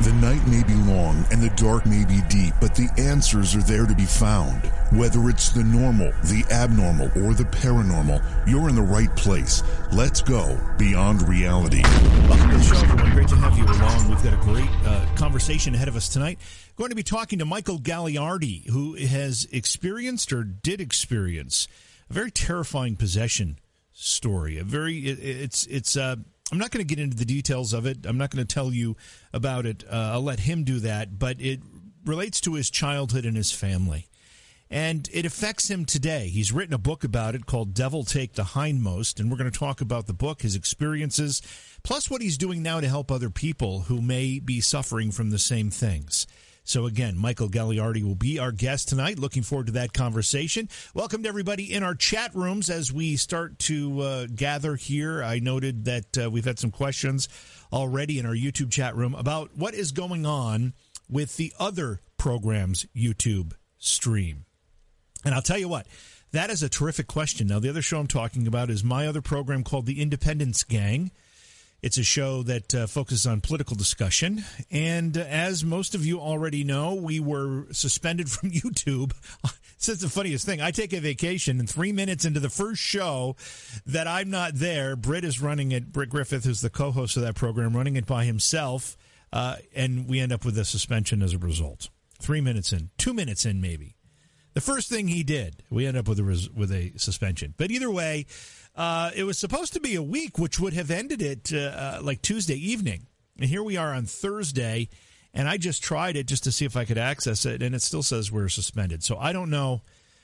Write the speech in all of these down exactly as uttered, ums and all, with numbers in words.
The night may be long and the dark may be deep, but the answers are there to be found. Whether it's the normal, the abnormal, or the paranormal, you're in the right place. Let's go beyond reality. Welcome to the show, everyone. Great to have you along. We've got a great uh, conversation ahead of us tonight. Going to be talking to Michael Gagliardi, who has experienced or did experience a very terrifying possession story. A very, it, it's, it's, uh, I'm not going to get into the details of it. I'm not going to tell you about it. Uh, I'll let him do that. But it relates to his childhood and his family. And it affects him today. He's written a book about it called Devil Take the Hindmost. And we're going to talk about the book, his experiences, plus what he's doing now to help other people who may be suffering from the same things. So again, Michael Gagliardi will be our guest tonight. Looking forward to that conversation. Welcome to everybody in our chat rooms as we start to uh, gather here. I noted that uh, we've had some questions already in our YouTube chat room about what is going on with the other program's YouTube stream. And I'll tell you what, that is a terrific question. Now, the other show I'm talking about is my other program called The Independence Gang. It's a show that uh, focuses on political discussion. And uh, as most of you already know, we were suspended from YouTube. This is the funniest thing. I take a vacation, and three minutes into the first show that I'm not there, Britt is running it. Britt Griffith, who's the co-host of that program, running it by himself. Uh, and we end up with a suspension as a result. Three minutes in. Two minutes in, maybe. The first thing he did, we end up with a, res- with a suspension. But either way, Uh, it was supposed to be a week, which would have ended it uh, uh, like Tuesday evening. And here we are on Thursday, and I just tried it just to see if I could access it, and it still says we're suspended. So I don't know.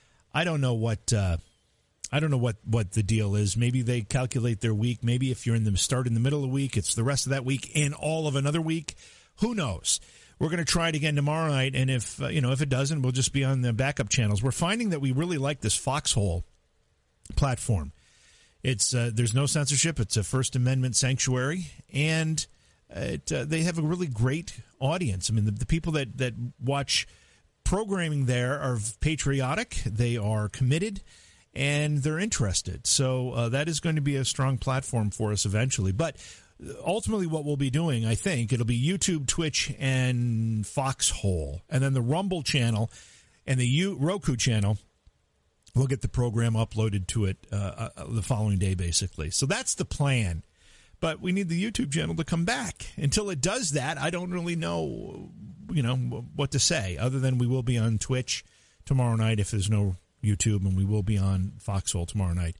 I don't know what. Uh, I don't know what, what the deal is. Maybe they calculate their week. Maybe if you're in the start in the middle of the week, it's the rest of that week and all of another week. Who knows? We're going to try it again tomorrow night, and if uh, you know if it doesn't, we'll just be on the backup channels. We're finding that we really like this Foxhole platform. It's uh, there's no censorship. It's a First Amendment sanctuary, and it, uh, they have a really great audience. I mean, the, the people that, that watch programming there are patriotic, they are committed, and they're interested. So uh, that is going to be a strong platform for us eventually. But ultimately what we'll be doing, I think, it'll be YouTube, Twitch, and Foxhole. And then the Rumble channel and the U- Roku channel, we'll get the program uploaded to it uh, uh, the following day, basically. So that's the plan. But we need the YouTube channel to come back. Until it does that, I don't really know, you know, what to say, other than we will be on Twitch tomorrow night if there's no YouTube, and we will be on Foxhole tomorrow night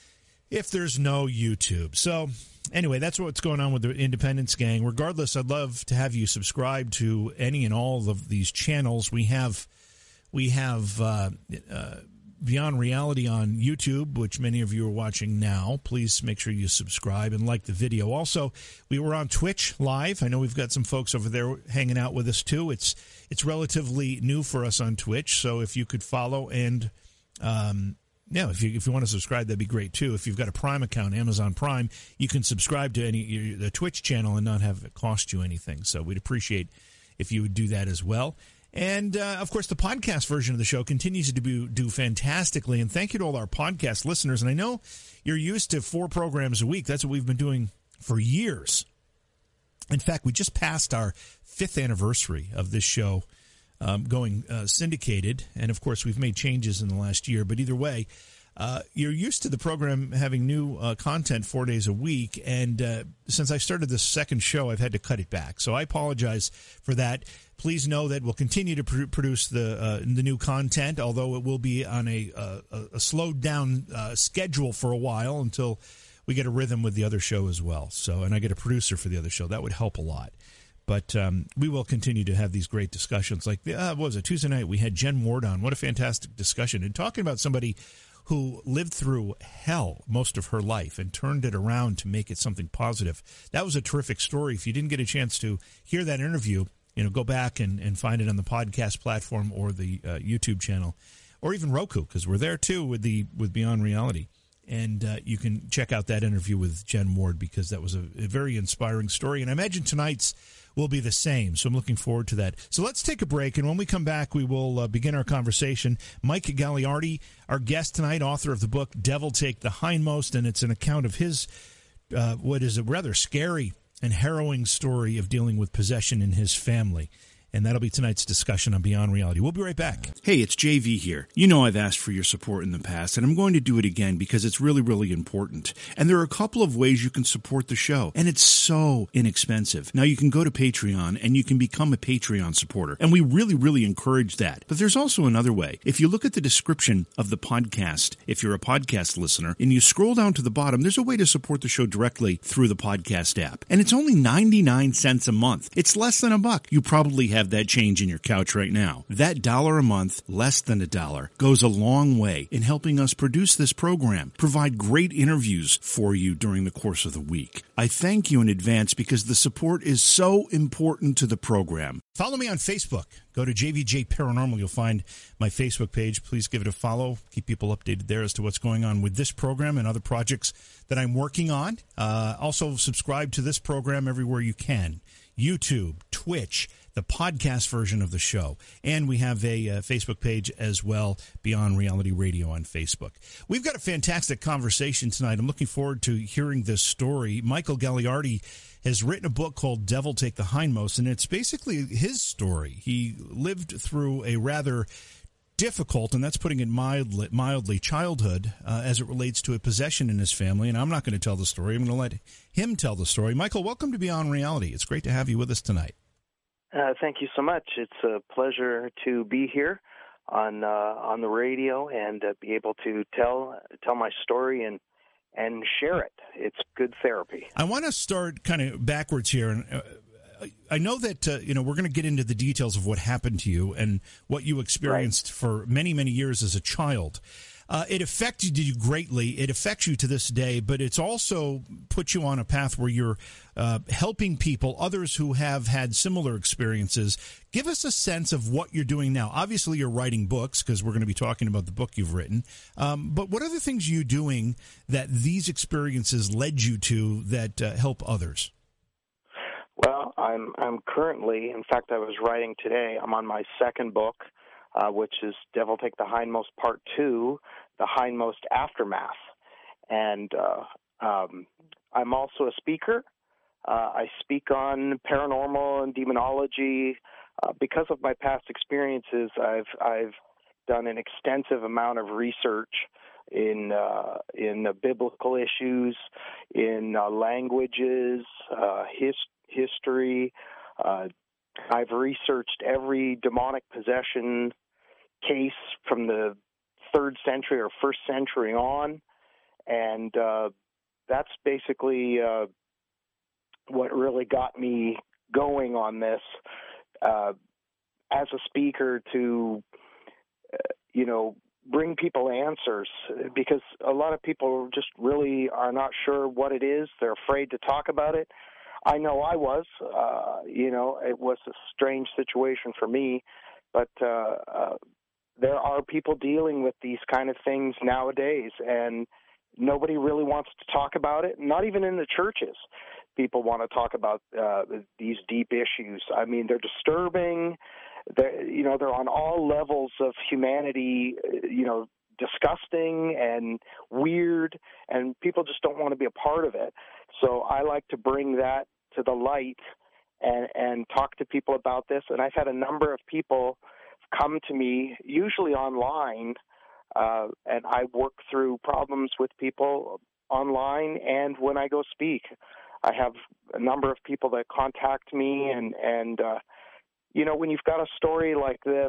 if there's no YouTube. So anyway, that's what's going on with the Independence Gang. Regardless, I'd love to have you subscribe to any and all of these channels. We have, we have, uh, uh, Beyond Reality on YouTube, which many of you are watching now. Please make sure you subscribe and like the video. Also, we were on Twitch live. I know we've got some folks over there hanging out with us too. It's it's relatively new for us on Twitch, so if you could follow and um, yeah, if you if you want to subscribe, that'd be great too. If you've got a Prime account, Amazon Prime, you can subscribe to any the Twitch channel and not have it cost you anything. So we'd appreciate if you would do that as well. And, uh, of course, the podcast version of the show continues to do, do fantastically. And thank you to all our podcast listeners. And I know you're used to four programs a week. That's what we've been doing for years. In fact, we just passed our fifth anniversary of this show um, going uh, syndicated. And, of course, we've made changes in the last year. But either way, uh, you're used to the program having new uh, content four days a week. And uh, since I started this second show, I've had to cut it back. So I apologize for that. Please know that we'll continue to pr- produce the uh, the new content, although it will be on a, uh, a slowed down uh, schedule for a while until we get a rhythm with the other show as well. So, and I get a producer for the other show. That would help a lot. But um, we will continue to have these great discussions. Like, uh, what was it, Tuesday night, we had Jen Ward on. What a fantastic discussion. And talking about somebody who lived through hell most of her life and turned it around to make it something positive. That was a terrific story. If you didn't get a chance to hear that interview, you know, go back and, and find it on the podcast platform or the uh, YouTube channel, or even Roku, because we're there too with the with Beyond Reality. And uh, you can check out that interview with Jen Ward, because that was a, a very inspiring story. And I imagine tonight's will be the same. So I'm looking forward to that. So let's take a break. And when we come back, we will uh, begin our conversation. Mike Gagliardi, our guest tonight, author of the book Devil Take the Hindmost. And it's an account of his, uh, what is a rather scary and harrowing story of dealing with possession in his family. And that'll be tonight's discussion on Beyond Reality. We'll be right back. Hey, it's J V here. You know I've asked for your support in the past, and I'm going to do it again because it's really, really important. And there are a couple of ways you can support the show, and it's so inexpensive. Now, you can go to Patreon, and you can become a Patreon supporter, and we really, really encourage that. But there's also another way. If you look at the description of the podcast, if you're a podcast listener, and you scroll down to the bottom, there's a way to support the show directly through the podcast app. And it's only ninety-nine cents a month. It's less than a buck. You probably have that change in your couch right now. That dollar a month, less than a dollar, goes a long way in helping us produce this program, provide great interviews for you during the course of the week. I thank you in advance because the support is so important to the program. Follow me on Facebook. Go to J V J Paranormal. You'll find my Facebook page. Please give it a follow. Keep people updated there as to what's going on with this program and other projects that I'm working on. Uh, also, subscribe to this program everywhere you can. YouTube, Twitch, the podcast version of the show. And we have a uh, Facebook page as well, Beyond Reality Radio on Facebook. We've got a fantastic conversation tonight. I'm looking forward to hearing this story. Michael Gagliardi has written a book called Devil Take the Hindmost, and it's basically his story. He lived through a rather difficult, and that's putting it mildly, mildly childhood uh, as it relates to a possession in his family. And I'm not going to tell the story. I'm going to let him tell the story. Michael, welcome to Beyond Reality. It's great to have you with us tonight. Uh, thank you so much. It's a pleasure to be here on uh, on the radio and uh, be able to tell tell my story and and share it. It's good therapy. I want to start kind of backwards here, and uh, I know that uh, you know we're going to get into the details of what happened to you and what you experienced right. for many many years as a child. Uh, it affected you greatly. It affects you to this day, but it's also put you on a path where you're uh, helping people, others who have had similar experiences. Give us a sense of what you're doing now. Obviously, you're writing books because we're going to be talking about the book you've written. Um, but what other things are you doing that these experiences led you to that uh, help others? Well, I'm I'm currently, in fact, I was writing today. I'm on my second book. Uh, which is Devil Take the Hindmost Part two, The Hindmost Aftermath. And uh, um, I'm also a speaker. Uh, I speak on paranormal and demonology. Uh, because of my past experiences, I've I've done an extensive amount of research in uh, in uh, biblical issues, in uh, languages, uh, his, history. Uh, I've researched every demonic possession case from the third century or first century on, and uh, that's basically uh, what really got me going on this uh, as a speaker to, uh, you know, bring people answers, because a lot of people just really are not sure what it is. They're afraid to talk about it. I know I was, uh, you know, it was a strange situation for me, but uh, uh, there are people dealing with these kind of things nowadays, and nobody really wants to talk about it, not even in the churches. People want to talk about uh, these deep issues. I mean, they're disturbing. They're, you know, they're on all levels of humanity, you know, disgusting and weird, and people just don't want to be a part of it. So I like to bring that to the light and, and talk to people about this. And I've had a number of people come to me, usually online, uh, and I work through problems with people online and when I go speak. I have a number of people that contact me, and, and uh, you know, when you've got a story like this,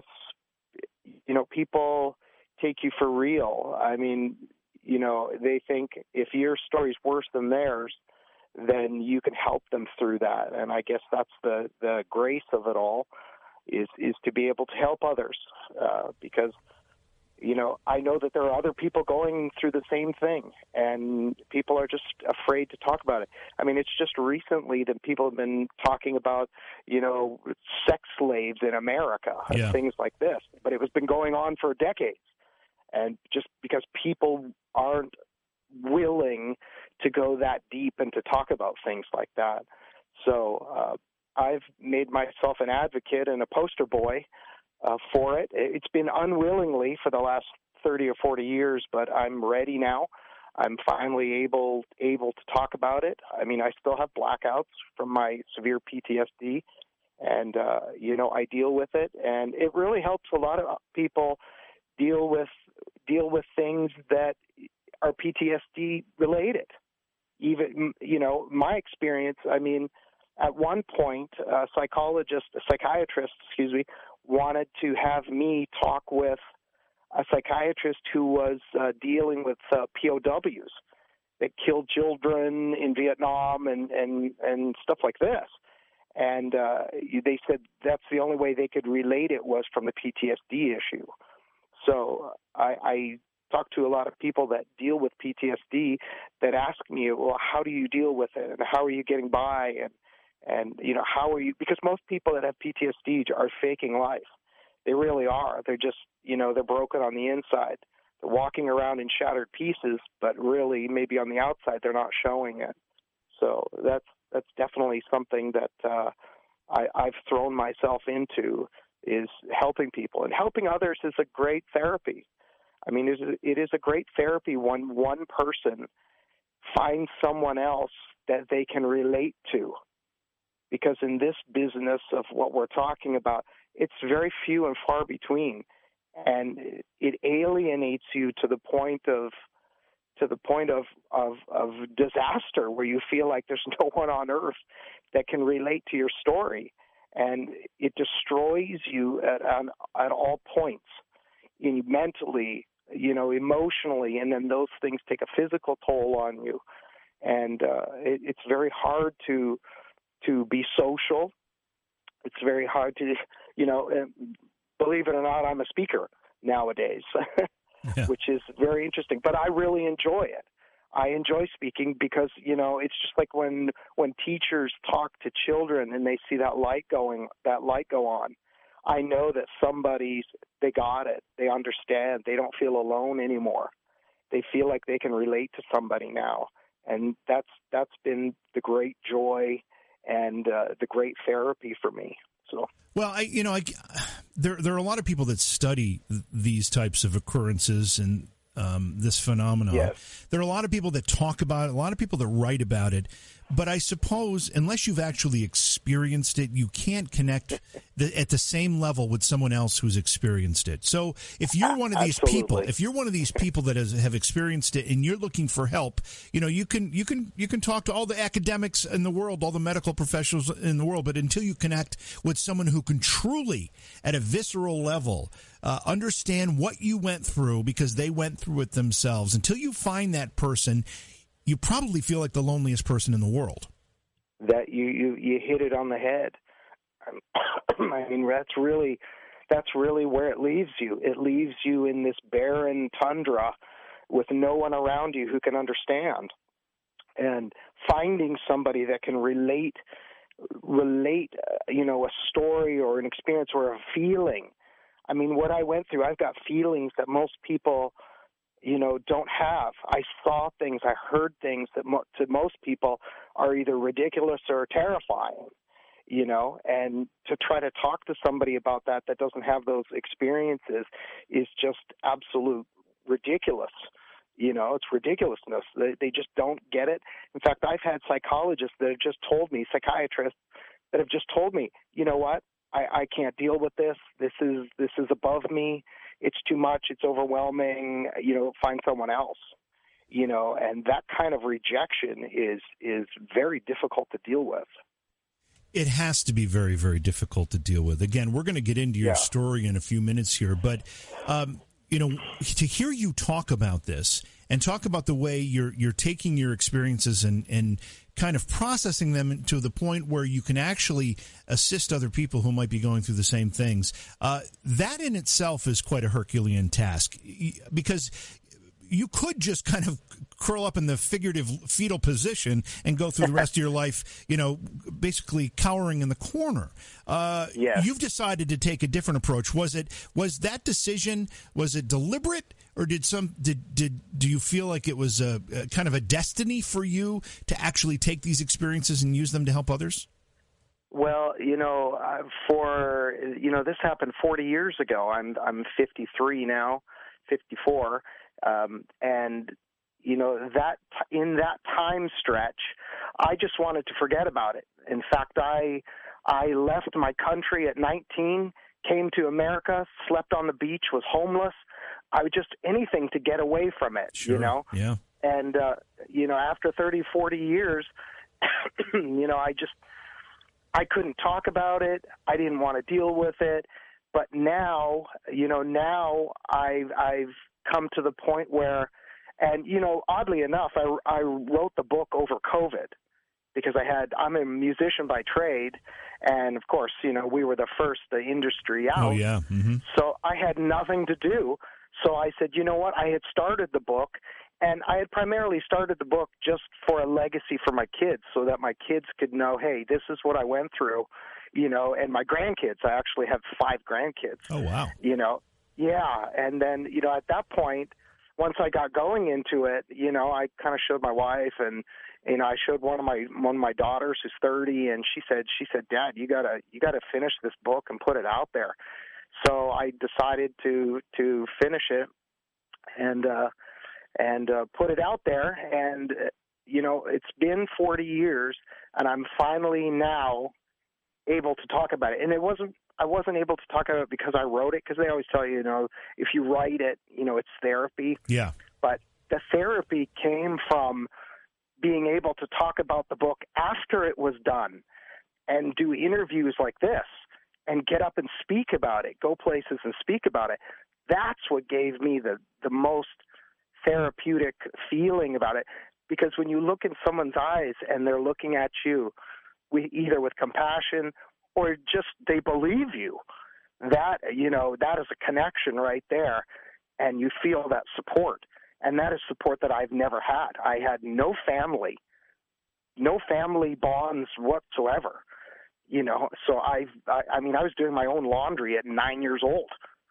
you know, people take you for real. I mean, you know, they think if your story's worse than theirs, then you can help them through that. And I guess that's the, the grace of it all, is is to be able to help others, uh, because, you know, I know that there are other people going through the same thing, and people are just afraid to talk about it. I mean, it's just recently that people have been talking about, you know, sex slaves in America and yeah. things like this, but it has been going on for decades. And just because people aren't willing to go that deep and to talk about things like that. So uh, I've made myself an advocate and a poster boy uh, for it. It's been unwillingly for the last thirty or forty years, but I'm ready now. I'm finally able able to talk about it. I mean, I still have blackouts from my severe P T S D, and uh, you know, I deal with it, and it really helps a lot of people deal with deal with things that are P T S D related. Even, you know, my experience, I mean, at one point, a psychologist, a psychiatrist, excuse me, wanted to have me talk with a psychiatrist who was uh, dealing with uh, P O Ws that killed children in Vietnam and, and, and stuff like this. And uh, they said that's the only way they could relate it was from the P T S D issue. So I, I talk to a lot of people that deal with P T S D that ask me, well, how do you deal with it? And how are you getting by? And, and you know, how are you? Because most people that have P T S D are faking life. They really are. They're just, you know, they're broken on the inside. They're walking around in shattered pieces, but really maybe on the outside they're not showing it. So that's that's definitely something that uh, I, I've thrown myself into, is helping people. And helping others is a great therapy. I mean, it is a great therapy when one person finds someone else that they can relate to. Because in this business of what we're talking about, it's very few and far between. And it alienates you to the point of to the point of, of, of disaster, where you feel like there's no one on earth that can relate to your story. And it destroys you at, at, at all points, in mentally, you know, emotionally, and then those things take a physical toll on you. And uh, it, it's very hard to to be social. It's very hard to, you know, believe it or not, I'm a speaker nowadays, yeah. which is very interesting. But I really enjoy it. I enjoy speaking because, you know, it's just like when when teachers talk to children and they see that light going, that light go on. I know that somebody's, they got it. They understand. They don't feel alone anymore. They feel like they can relate to somebody now. And that's that's been the great joy and uh, the great therapy for me. So, well, I, you know, I, there there are a lot of people that study these types of occurrences and um, this phenomenon. Yes. There are a lot of people that talk about it, a lot of people that write about it. But I suppose unless you've actually experienced it, you can't connect the, at the same level with someone else who's experienced it. So if you're one of these Absolutely. people, if you're one of these people that has, have experienced it and you're looking for help, you know, you can you can you can talk to all the academics in the world, all the medical professionals in the world, but until you connect with someone who can truly, at a visceral level, uh, understand what you went through because they went through it themselves, until you find that person, you probably feel like the loneliest person in the world. That you, you, you hit it on the head. I mean, that's really that's really where it leaves you. It leaves you in this barren tundra with no one around you who can understand. And finding somebody that can relate, relate, uh, you know, a story or an experience or a feeling. I mean, what I went through, I've got feelings that most people, you know, don't have. I saw things, I heard things that mo- to most people are either ridiculous or terrifying, you know, and to try to talk to somebody about that that doesn't have those experiences is just absolute ridiculous. You know, it's ridiculousness. They, they just don't get it. In fact, I've had psychologists that have just told me, psychiatrists that have just told me, you know what, I, I can't deal with this. This is this is above me. It's too much. It's overwhelming. You know, find someone else. You know, and that kind of rejection is is very difficult to deal with. It has to be very, very difficult to deal with. Again, we're going to get into your yeah. story in a few minutes here, but um, you know, to hear you talk about this and talk about the way you're you're taking your experiences and and kind of processing them to the point where you can actually assist other people who might be going through the same things. Uh, that in itself is quite a Herculean task, because you could just kind of curl up in the figurative fetal position and go through the rest of your life, you know, basically cowering in the corner. Uh, yes. You've decided to take a different approach. Was it was that decision, was it deliberate, or did some did did do you feel like it was a, a kind of a destiny for you to actually take these experiences and use them to help others? Well, you know, uh, for you know, this happened forty years ago. I'm I'm fifty-three now, fifty-four. Um, and, you know, that in that time stretch, I just wanted to forget about it. In fact, I I left my country at nineteen, came to America, slept on the beach, was homeless. I would just anything to get away from it, Sure. you know. Yeah. And uh, you know, after thirty, forty years, you know, I just I couldn't talk about it. I didn't want to deal with it. But now, you know, now I've I've come to the point where, and you know, oddly enough, I I wrote the book over COVID because I had I'm a musician by trade, and of course, you know, we were the first the industry out. Oh yeah. Mm-hmm. So I had nothing to do. So I said, you know what? I had started the book, and I had primarily started the book just for a legacy for my kids, so that my kids could know, hey, this is what I went through, you know, and my grandkids. I actually have five grandkids. Oh wow. You know, yeah. And then, you know, at that point, once I got going into it, you know, I kind of showed my wife, and you know, I showed one of my one of my daughters who's thirty, and she said, she said, Dad, you gotta you gotta finish this book and put it out there. So I decided to to finish it and uh, and uh, put it out there. And uh, you know, it's been forty years, and I'm finally now able to talk about it. And it wasn't I wasn't able to talk about it because I wrote it, because they always tell you, you know, if you write it, you know, it's therapy. Yeah. But the therapy came from being able to talk about the book after it was done, and do interviews like this, and get up and speak about it, go places and speak about it. That's what gave me the, the most therapeutic feeling about it. Because when you look in someone's eyes and they're looking at you with, either with compassion or just they believe you, that, you know, that is a connection right there, and you feel that support. And that is support that I've never had. I had no family, no family bonds whatsoever. You know, so I've, I, I mean, I was doing my own laundry at nine years old.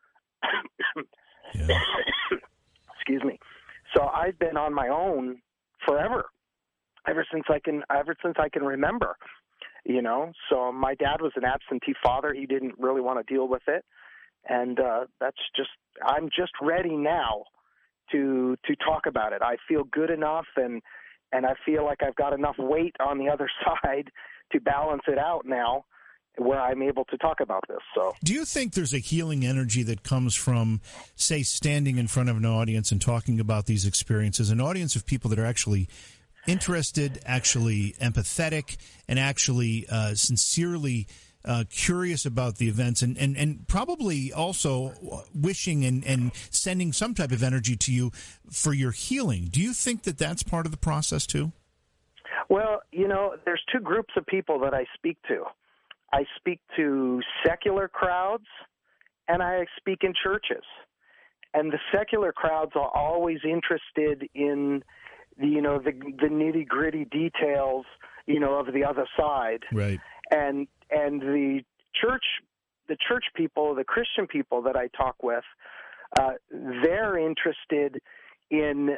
Yeah. Excuse me. So I've been on my own forever, ever since I can, ever since I can remember, you know. So my dad was an absentee father. He didn't really want to deal with it. And uh, that's just, I'm just ready now to, to talk about it. I feel good enough, and, and I feel like I've got enough weight on the other side to balance it out now, where I'm able to talk about this. So, do you think there's a healing energy that comes from, say, standing in front of an audience and talking about these experiences, an audience of people that are actually interested, actually empathetic, and actually uh, sincerely uh, curious about the events, and, and, and probably also wishing and, and sending some type of energy to you for your healing? Do you think that that's part of the process too? Well, you know, there's two groups of people that I speak to. I speak to secular crowds, and I speak in churches. And the secular crowds are always interested in, the, you know, the, the nitty-gritty details, you know, of the other side. Right. And and the church, the church people, the Christian people that I talk with, uh, they're interested in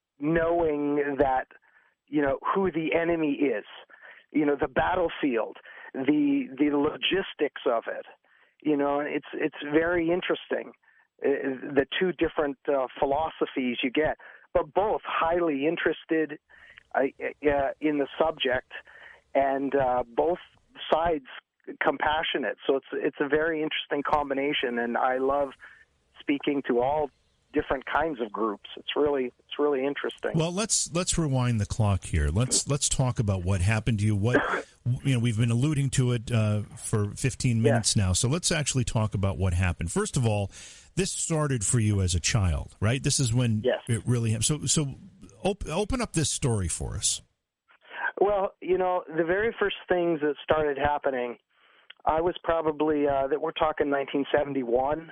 knowing that, you know, who the enemy is, you know, the battlefield, the the logistics of it. You know, it's it's very interesting, uh, the two different uh, philosophies you get, but both highly interested uh, uh, in the subject, and uh, both sides compassionate. So it's it's a very interesting combination, and I love speaking to all different kinds of groups. It's really it's really interesting. Well, let's let's rewind the clock here. Let's let's talk about what happened to you. What you know, we've been alluding to it uh, for fifteen minutes yeah. now. So let's actually talk about what happened. First of all, this started for you as a child, right? This is when yes. it really happened. So so op- open up this story for us. Well, you know, the very first things that started happening, I was probably uh, that we're talking nineteen seventy-one.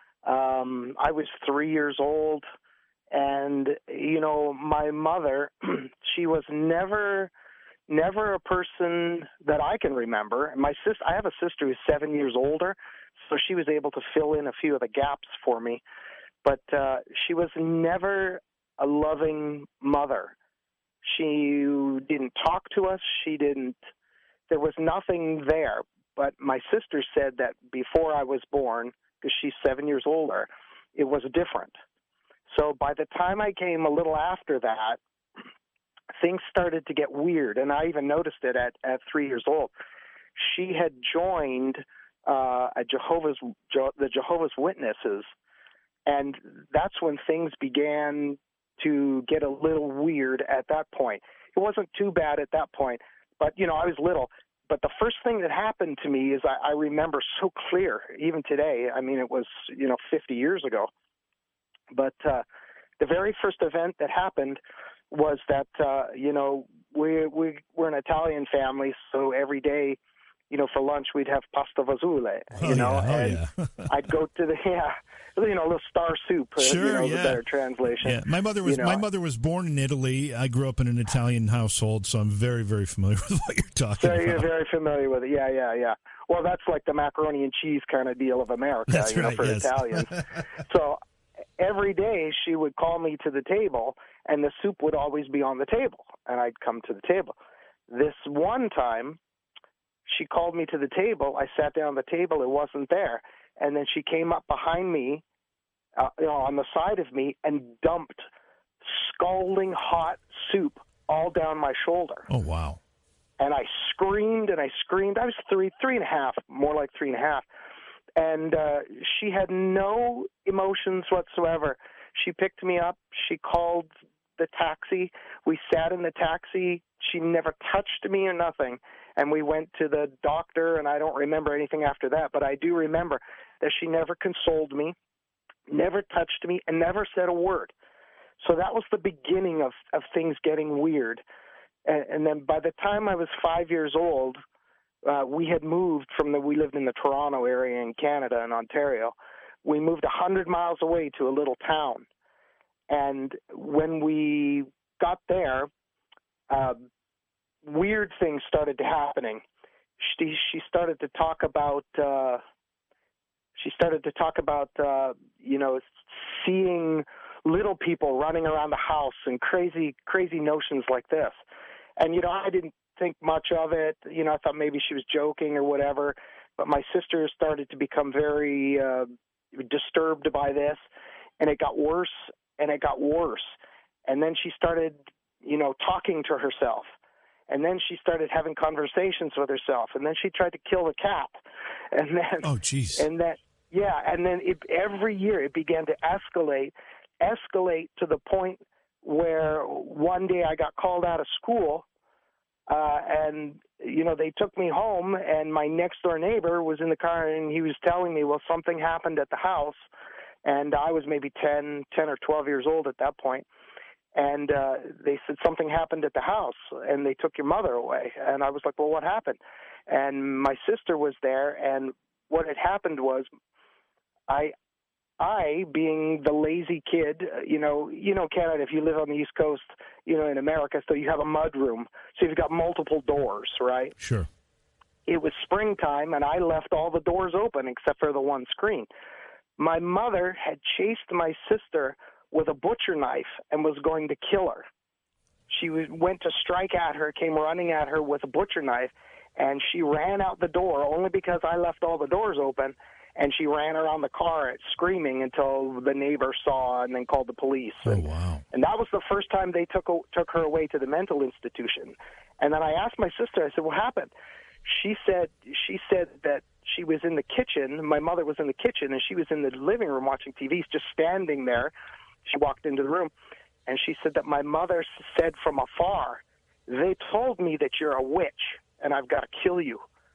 Um, I was three years old, and, you know, my mother, she was never, never a person that I can remember. My sis, I have a sister who's seven years older, so she was able to fill in a few of the gaps for me. But uh, she was never a loving mother. She didn't talk to us. She didn't, there was nothing there. But my sister said that before I was born, because she's seven years older, it was different. So by the time I came a little after that, things started to get weird, and I even noticed it at, at three years old. She had joined uh, a Jehovah's the Jehovah's Witnesses, and that's when things began to get a little weird at that point. It wasn't too bad at that point, but, you know, I was little. But the first thing that happened to me is I, I remember so clear, even today. I mean, it was, you know, fifty years ago. But uh, the very first event that happened was that, uh, you know, we, we, we're an Italian family, so every day, you know, for lunch we'd have pasta fagioli, you oh, know, yeah, oh, and yeah. I'd go to the, yeah, you know, a little star soup, sure, you know, yeah. the better translation. Yeah, my mother was you know, my mother was born in Italy. I grew up in an Italian household, so I'm very, very familiar with what you're talking so about. You're very familiar with it, yeah, yeah, yeah. Well, that's like the macaroni and cheese kind of deal of America, That's you know, right, for yes. Italians. So every day she would call me to the table, and the soup would always be on the table, and I'd come to the table. This one time, she called me to the table. I sat down at the table. It wasn't there. And then she came up behind me, uh, you know, on the side of me, and dumped scalding hot soup all down my shoulder. Oh, wow. And I screamed and I screamed. I was three, three and a half, more like three and a half. And uh, she had no emotions whatsoever. She picked me up. She called the taxi. We sat in the taxi. She never touched me or nothing. And we went to the doctor, and I don't remember anything after that, but I do remember that she never consoled me, never touched me, and never said a word. So that was the beginning of, of things getting weird. And, and then by the time I was five years old, uh, we had moved from the, we lived in the Toronto area in Canada, in Ontario. We moved one hundred miles away to a little town. And when we got there, uh, weird things started to happening. She she started to talk about uh, she started to talk about uh, you know, seeing little people running around the house and crazy crazy notions like this. And you know, I didn't think much of it. You know, I thought maybe she was joking or whatever. But my sister started to become very uh, disturbed by this, and it got worse and it got worse. And then she started, you know, talking to herself. And then she started having conversations with herself, and then she tried to kill the cat. And then, oh, jeez. And that, yeah, and then it, every year it began to escalate, escalate to the point where one day I got called out of school, uh, and you know, they took me home, and my next door neighbor was in the car, and he was telling me, well, something happened at the house, and I was maybe ten, ten or twelve years old at that point. And uh, they said something happened at the house, and they took your mother away. And I was like, well, what happened? And my sister was there, and what had happened was I, I being the lazy kid, you know, you know, Canada, if you live on the East Coast, you know, in America, so you have a mud room. So you've got multiple doors, right? Sure. It was springtime, and I left all the doors open except for the one screen. My mother had chased my sister with a butcher knife and was going to kill her. She was, went to strike at her, came running at her with a butcher knife, and she ran out the door only because I left all the doors open, and she ran around the car screaming until the neighbor saw and then called the police. Oh, and, wow. And that was the first time they took took her away to the mental institution. And then I asked my sister, I said, what happened? She said she said that she was in the kitchen. My mother was in the kitchen, and she was in the living room watching T V, just standing there. She walked into the room, and she said that my mother said from afar, they told me that you're a witch, and I've got to kill you.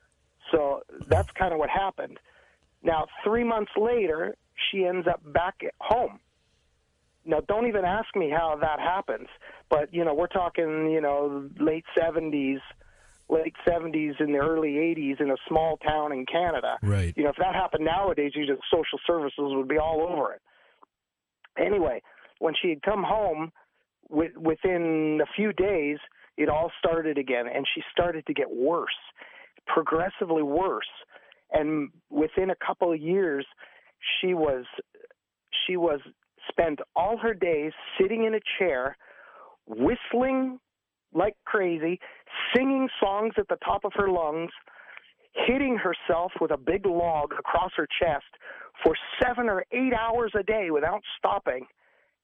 So that's kind of what happened. Now, three months later, she ends up back at home. Now, don't even ask me how that happens, but, you know, we're talking, you know, late seventies, late seventies in the early eighties in a small town in Canada. Right. You know, if that happened nowadays, usually social services would be all over it. Anyway, when she had come home, with, within a few days, it all started again, and she started to get worse, progressively worse. And within a couple of years, she was she was spent all her days sitting in a chair, whistling like crazy, singing songs at the top of her lungs, hitting herself with a big log across her chest for seven or eight hours a day without stopping.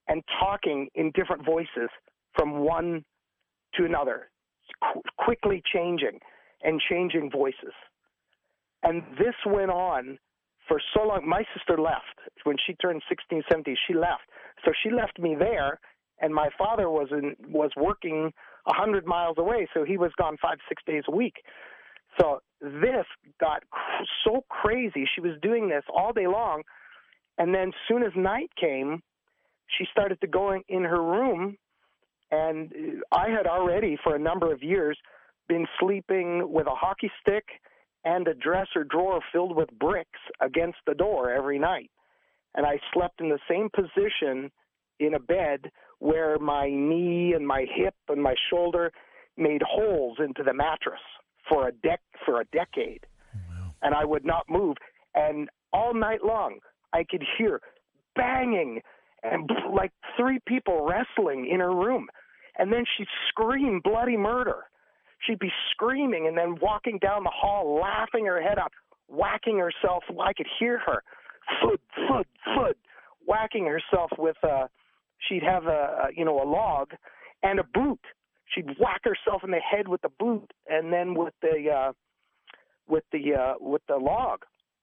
and talking in different voices from one to another, qu- quickly changing and changing voices. And this went on for so long. My sister left. When she turned sixteen, seventeen, she left. So she left me there, and my father was in, was working one hundred miles away, so he was gone five, six days a week. So this got cr- so crazy. She was doing this all day long, and then soon as night came, she started to go in, in her room, and I had already, for a number of years, been sleeping with a hockey stick and a dresser drawer filled with bricks against the door every night. And I slept in the same position in a bed where my knee and my hip and my shoulder made holes into the mattress for a dec for a decade. Wow. And I would not move. And all night long, I could hear banging and like three people wrestling in her room. And then she'd scream bloody murder. She'd be screaming and then walking down the hall, laughing her head up, whacking herself. I could hear her, thud, thud, thud, whacking herself with a, she'd have a, you know, a log and a boot. She'd whack herself in the head with the boot and then with the, uh, with the, uh, with the log.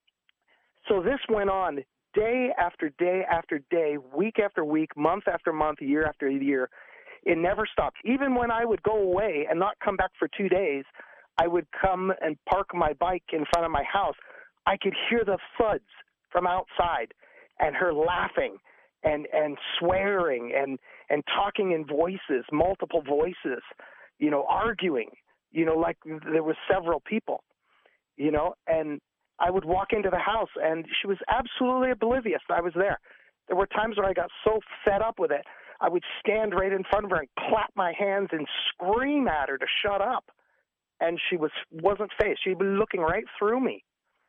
So this went on day after day after day, week after week, month after month, year after year. It never stopped. Even when I would go away and not come back for two days, I would come and park my bike in front of my house. I could hear the thuds from outside and her laughing and, and swearing and, and talking in voices, multiple voices, you know, arguing, you know, like there was several people, you know, and I would walk into the house and she was absolutely oblivious that I was there. There were times where I got so fed up with it, I would stand right in front of her and clap my hands and scream at her to shut up. And she was, wasn't fazed. She'd be looking right through me.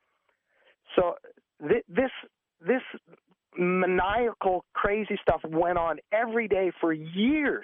So th- this, this maniacal, crazy stuff went on every day for years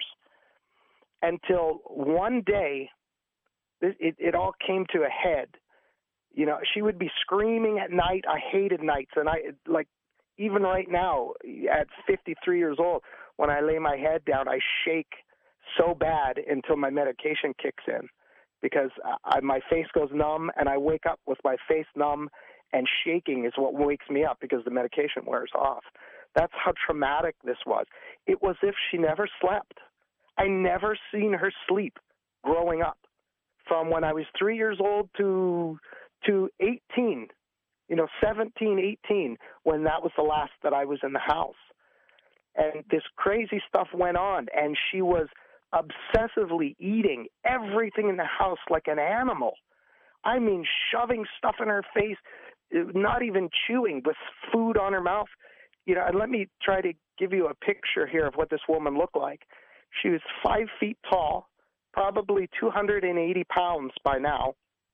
until one day it, it, it all came to a head. You know, she would be screaming at night. I hated nights. And I, like, even right now, at fifty-three years old, when I lay my head down, I shake so bad until my medication kicks in because I, my face goes numb and I wake up with my face numb and shaking is what wakes me up because the medication wears off. That's how traumatic this was. It was as if she never slept. I never seen her sleep growing up from when I was three years old to to eighteen, you know, seventeen, eighteen, when that was the last that I was in the house. And this crazy stuff went on, and she was obsessively eating everything in the house like an animal. I mean, shoving stuff in her face, not even chewing, but food on her mouth. You know, and let me try to give you a picture here of what this woman looked like. She was five feet tall, probably two hundred eighty pounds by now.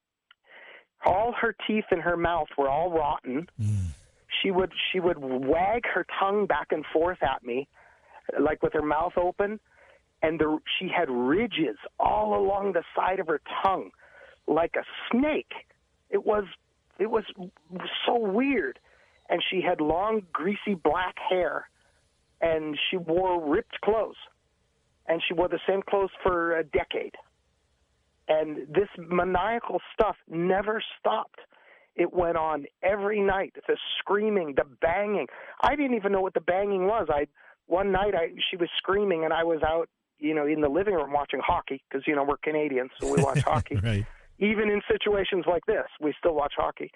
All her teeth in her mouth were all rotten. Mm. She would she would wag her tongue back and forth at me, like with her mouth open, and the, she had ridges all along the side of her tongue, like a snake. It was it was so weird, and she had long, greasy black hair, and she wore ripped clothes, and she wore the same clothes for a decade. And this maniacal stuff never stopped. It went on every night, the screaming, the banging. I didn't even know what the banging was. I One night I, she was screaming, and I was out, you know, in the living room watching hockey because, you know, we're Canadians, so we watch hockey. Right. Even in situations like this, we still watch hockey.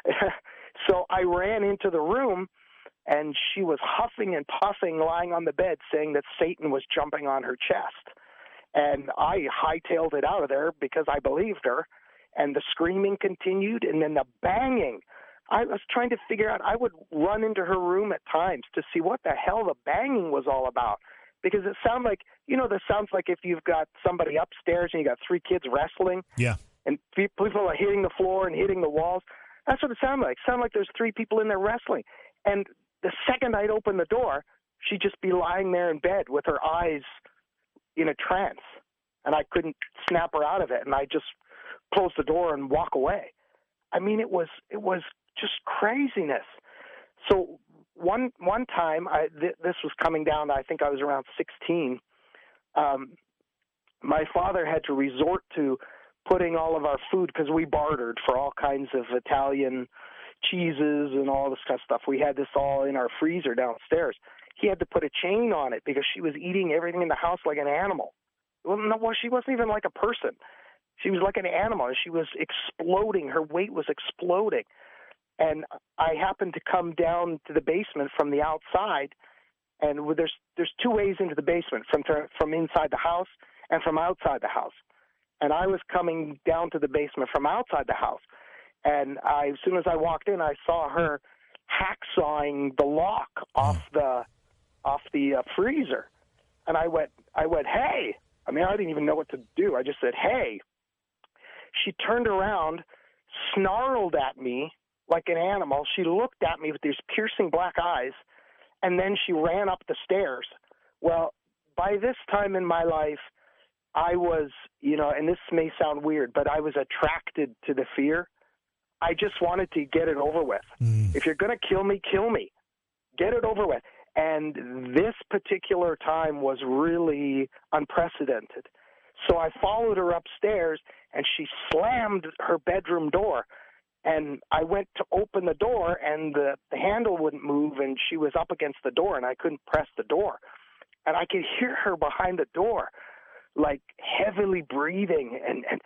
So I ran into the room, and she was huffing and puffing, lying on the bed, saying that Satan was jumping on her chest. And I hightailed it out of there because I believed her. And the screaming continued, and then the banging. I was trying to figure out, I would run into her room at times to see what the hell the banging was all about. Because it sounded like, you know, this sounds like if you've got somebody upstairs and you got three kids wrestling. Yeah. And people are hitting the floor and hitting the walls. That's what it sounded like. It sounded like there's three people in there wrestling. And the second I'd open the door, she'd just be lying there in bed with her eyes in a trance, and I couldn't snap her out of it, and I just close the door and walk away. I mean, it was it was just craziness. So one one time, I, th- this was coming down, I think I was around sixteen, um, my father had to resort to putting all of our food, because we bartered for all kinds of Italian cheeses and all this kind of stuff. We had this all in our freezer downstairs. He had to put a chain on it because she was eating everything in the house like an animal. Well, no, well, she wasn't even like a person. She was like an animal. She was exploding. Her weight was exploding. And I happened to come down to the basement from the outside, and there's there's two ways into the basement, from from inside the house and from outside the house. And I was coming down to the basement from outside the house, and I, as soon as I walked in, I saw her hacksawing the lock off the off the uh, freezer, and I went I went hey. I mean, I didn't even know what to do. I just said hey. She turned around, snarled at me like an animal. She looked at me with these piercing black eyes, and then she ran up the stairs. Well, by this time in my life, I was, you know, and this may sound weird, but I was attracted to the fear. I just wanted to get it over with. Mm. If you're going to kill me, kill me. Get it over with. And this particular time was really unprecedented. So I followed her upstairs, and she slammed her bedroom door. And I went to open the door, and the, the handle wouldn't move, and she was up against the door, and I couldn't press the door. And I could hear her behind the door, like heavily breathing and, and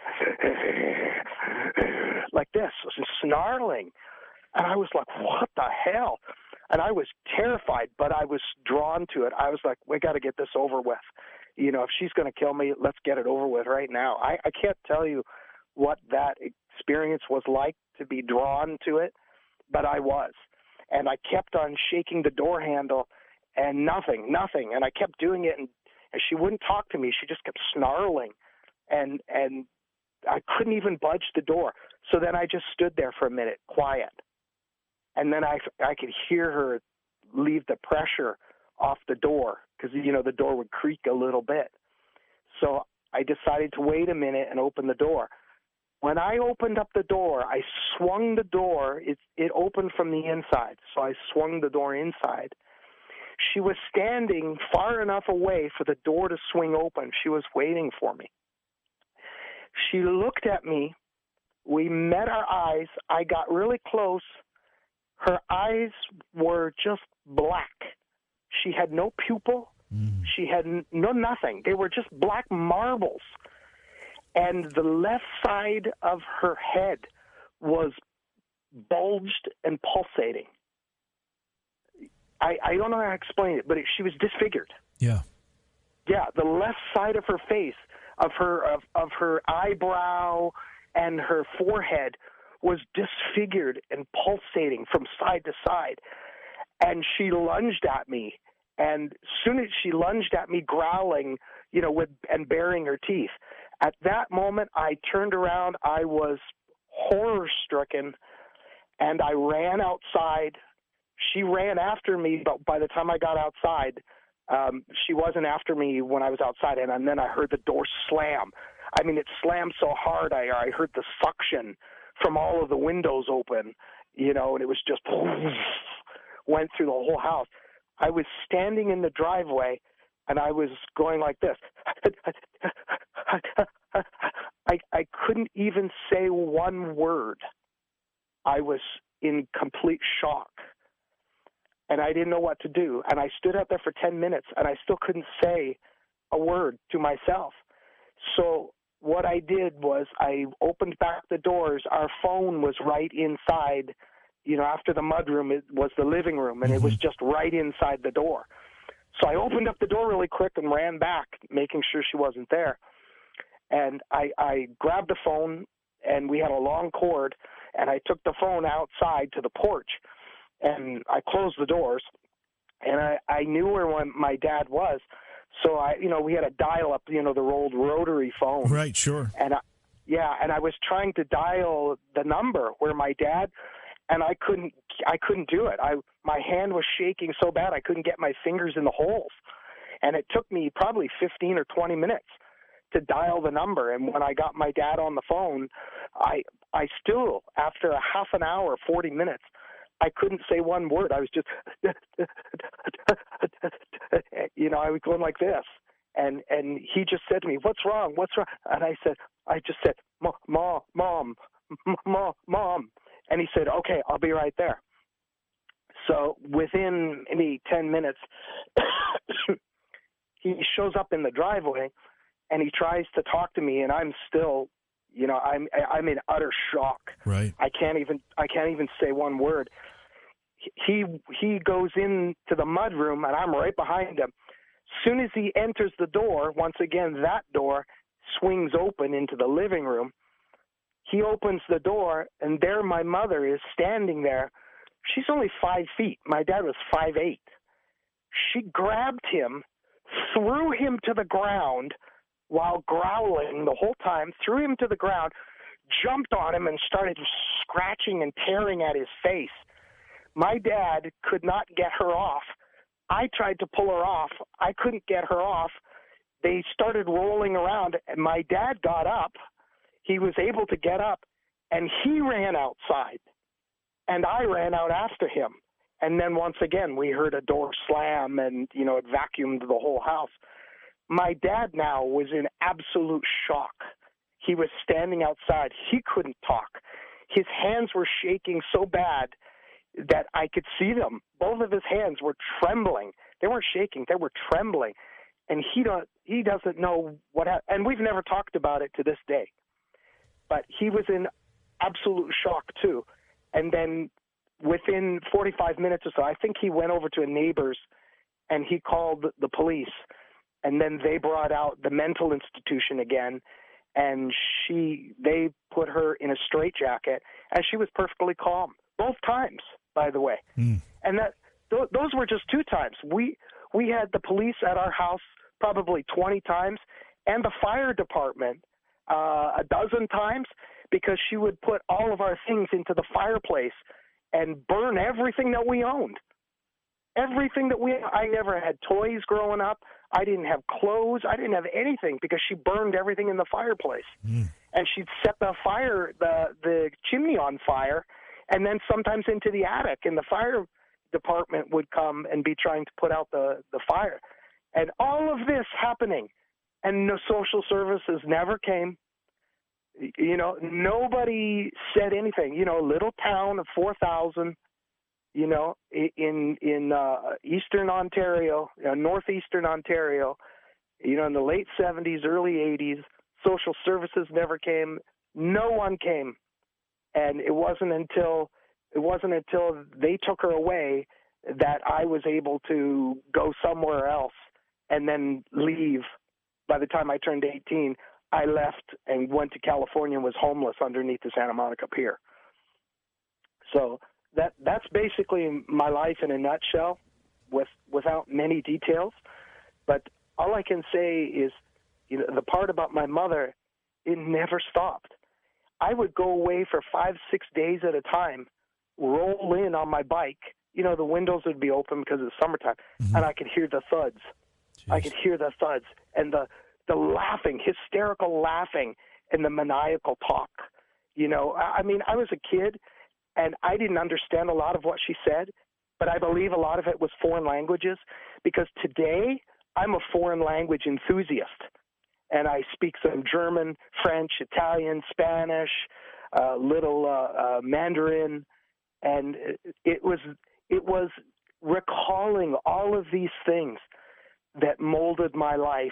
like this, snarling. And I was like, what the hell? And I was terrified, but I was drawn to it. I was like, we got to get this over with. You know, if she's going to kill me, let's get it over with right now. I, I can't tell you what that experience was like to be drawn to it, but I was. And I kept on shaking the door handle, and nothing, nothing. And I kept doing it, and, and she wouldn't talk to me. She just kept snarling, and and I couldn't even budge the door. So then I just stood there for a minute, quiet. And then I, I could hear her leave the pressure off the door, because, you know, the door would creak a little bit. So I decided to wait a minute and open the door. When I opened up the door, I swung the door. It, it opened from the inside, so I swung the door inside. She was standing far enough away for the door to swing open. She was waiting for me. She looked at me. We met our eyes. I got really close. Her eyes were just black. She had no pupil. Mm. She had no nothing. They were just black marbles. And the left side of her head was bulged and pulsating. I, I don't know how to explain it, but it, she was disfigured. Yeah. Yeah, the left side of her face, of her of, of her eyebrow and her forehead was disfigured and pulsating from side to side. And she lunged at me. And as soon as she lunged at me, growling, you know, with and baring her teeth, at that moment I turned around. I was horror-stricken, and I ran outside. She ran after me, but by the time I got outside, um, she wasn't after me when I was outside, and, and then I heard the door slam. I mean, it slammed so hard, I, I heard the suction from all of the windows open, you know, and it was just went through the whole house. I was standing in the driveway, and I was going like this. I, I couldn't even say one word. I was in complete shock, and I didn't know what to do. And I stood out there for ten minutes, and I still couldn't say a word to myself. So what I did was I opened back the doors. Our phone was right inside. You know, after the mudroom, it was the living room, and mm-hmm. it was just right inside the door. So I opened up the door really quick and ran back, making sure she wasn't there. And I, I grabbed the phone, and we had a long cord, and I took the phone outside to the porch, and I closed the doors, and I, I knew where my dad was. So I, you know, we had a dial-up, you know, the old rotary phone. Right, sure. And I, yeah, and I was trying to dial the number where my dad, and I couldn't, I couldn't do it. I, my hand was shaking so bad I couldn't get my fingers in the holes, and it took me probably fifteen or twenty minutes to dial the number. And when I got my dad on the phone, I, I still, after a half an hour, forty minutes, I couldn't say one word. I was just, you know, I was going like this. And and he just said to me, "What's wrong? What's wrong?" And I said, I just said, "Mom, mom, mom, mom, mom." And he said, "Okay, I'll be right there." So within maybe ten minutes, he shows up in the driveway, and he tries to talk to me, and I'm still, you know, I'm I'm in utter shock. Right. I can't even I can't even say one word. He he goes into the mudroom, and I'm right behind him. Soon as he enters the door, once again, that door swings open into the living room. He opens the door, and there my mother is standing there. She's only five feet. My dad was five eight. She grabbed him, threw him to the ground while growling the whole time, threw him to the ground, jumped on him, and started scratching and tearing at his face. My dad could not get her off. I tried to pull her off. I couldn't get her off. They started rolling around, and my dad got up. He was able to get up, and he ran outside, and I ran out after him. And then once again, we heard a door slam, and, you know, it vacuumed the whole house. My dad now was in absolute shock. He was standing outside. He couldn't talk. His hands were shaking so bad that I could see them. Both of his hands were trembling. They weren't shaking. They were trembling. And he don't, he doesn't know what happened. And we've never talked about it to this day. But he was in absolute shock, too. And then within forty-five minutes or so, I think he went over to a neighbor's and he called the police. And then they brought out the mental institution again. And she, they put her in a straitjacket. And she was perfectly calm. Both times, by the way. Mm. And that th- those were just two times. We we had the police at our house probably twenty times, and the fire department uh, a dozen times, because she would put all of our things into the fireplace and burn everything that we owned. Everything that we I never had toys growing up. I didn't have clothes. I didn't have anything because she burned everything in the fireplace. Mm. And she'd set the fire the the chimney on fire. And then sometimes into the attic, and the fire department would come and be trying to put out the, the fire. And all of this happening, and no social services never came. You know, nobody said anything. You know, a little town of four thousand, you know, in in uh, eastern Ontario, uh, northeastern Ontario, you know, in the late seventies, early eighties, social services never came. No one came. And it wasn't until it wasn't until they took her away that I was able to go somewhere else and then leave. By the time I turned eighteen, I left and went to California and was homeless underneath the Santa Monica Pier. So that that's basically my life in a nutshell, with without many details. But all I can say is, you know, the part about my mother, it never stopped. I would go away for five, six days at a time, roll in on my bike. You know, the windows would be open because it's summertime, mm-hmm. and I could hear the thuds. Jeez. I could hear the thuds and the, the laughing, hysterical laughing, and the maniacal talk. You know, I, I mean, I was a kid, and I didn't understand a lot of what she said, but I believe a lot of it was foreign languages, because today I'm a foreign language enthusiast. And I speak some German, French, Italian, Spanish, uh, little uh, uh, Mandarin, and it was it was recalling all of these things that molded my life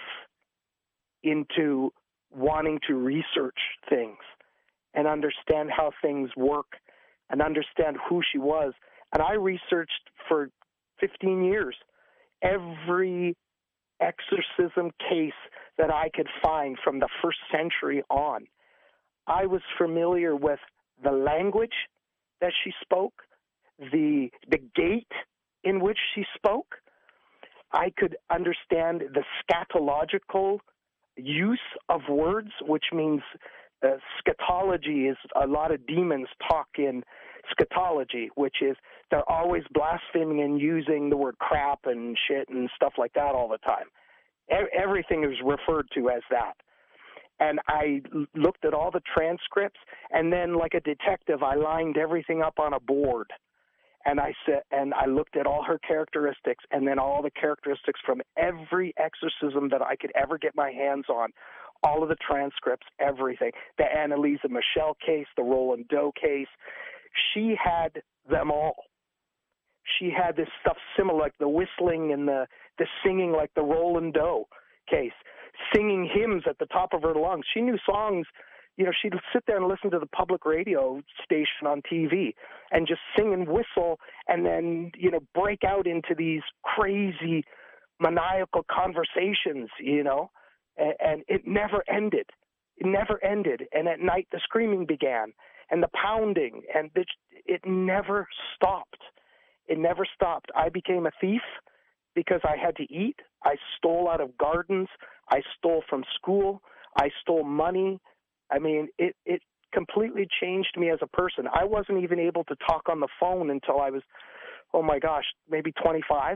into wanting to research things and understand how things work and understand who she was. And I researched for fifteen years every exorcism case that I could find from the first century on. I was familiar with the language that she spoke, the the gait in which she spoke. I could understand the scatological use of words, which means uh, scatology is a lot of demons talk in scatology, which is they're always blaspheming and using the word crap and shit and stuff like that all the time. E- everything is referred to as that. And I looked at all the transcripts, and then like a detective, I lined everything up on a board. And I said, and I looked at all her characteristics, and then all the characteristics from every exorcism that I could ever get my hands on, all of the transcripts, everything, the Annalisa Michel case, the Roland Doe case. She had them all. She had this stuff similar, like the whistling and the, the singing, like the Roland Doe case, singing hymns at the top of her lungs. She knew songs. You know, she'd sit there and listen to the public radio station on T V and just sing and whistle and then, you know, break out into these crazy maniacal conversations, you know, and, and it never ended. It never ended. And at night the screaming began and the pounding, and it, it never stopped. It never stopped. I became a thief because I had to eat. I stole out of gardens. I stole from school. I stole money. I mean, it, it completely changed me as a person. I wasn't even able to talk on the phone until I was, oh my gosh, maybe twenty-five.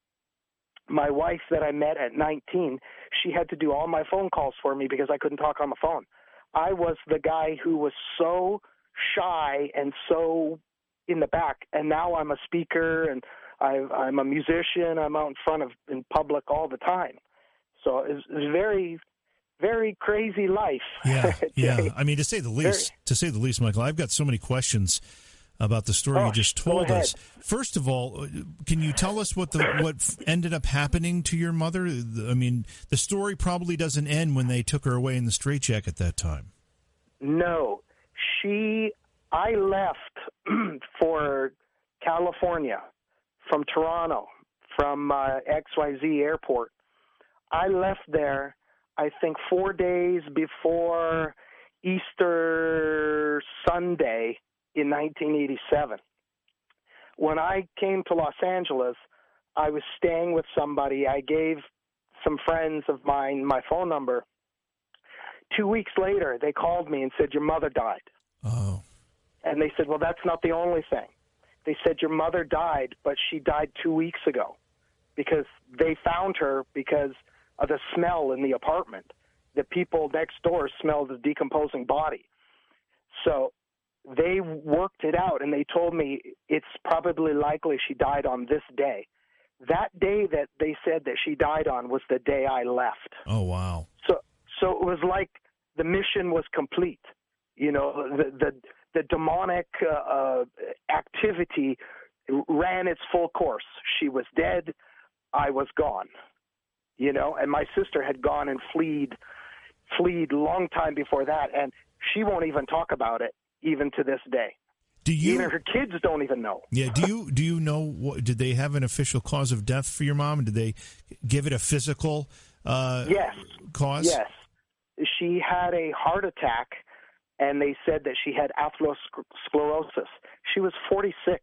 My wife that I met at nineteen, she had to do all my phone calls for me because I couldn't talk on the phone. I was the guy who was so shy and so in the back, and now I'm a speaker and I, I'm a musician. I'm out in front of in public all the time. So it's, it's very... very crazy life. Yeah, yeah. I mean, to say the least, very, to say the least, Michael, I've got so many questions about the story oh, you just told us. First of all, can you tell us what the what ended up happening to your mother? I mean, the story probably doesn't end when they took her away in the straitjacket that time. No, she. I left for California from Toronto, from uh, X Y Z airport. I left there, I think, four days before Easter Sunday in nineteen eighty-seven. When I came to Los Angeles, I was staying with somebody. I gave some friends of mine my phone number. Two weeks later, they called me and said, your mother died. Oh. And they said, well, that's not the only thing. They said, your mother died, but she died two weeks ago because they found her because of the smell in the apartment. The people next door smelled the decomposing body. So they worked it out, and they told me it's probably likely she died on this day. That day that they said that she died on was the day I left. Oh, wow. So so it was like the mission was complete. You know, the the, the demonic uh, uh, activity ran its full course. She was dead. I was gone. You know, and my sister had gone and fled, fled long time before that, and she won't even talk about it even to this day. Do you? Even her kids don't even know. Yeah. Do you? Do you know? What, did they have an official cause of death for your mom? Did they give it a physical uh, yes. cause? Yes. She had a heart attack, and they said that she had atherosclerosis. She was forty-six.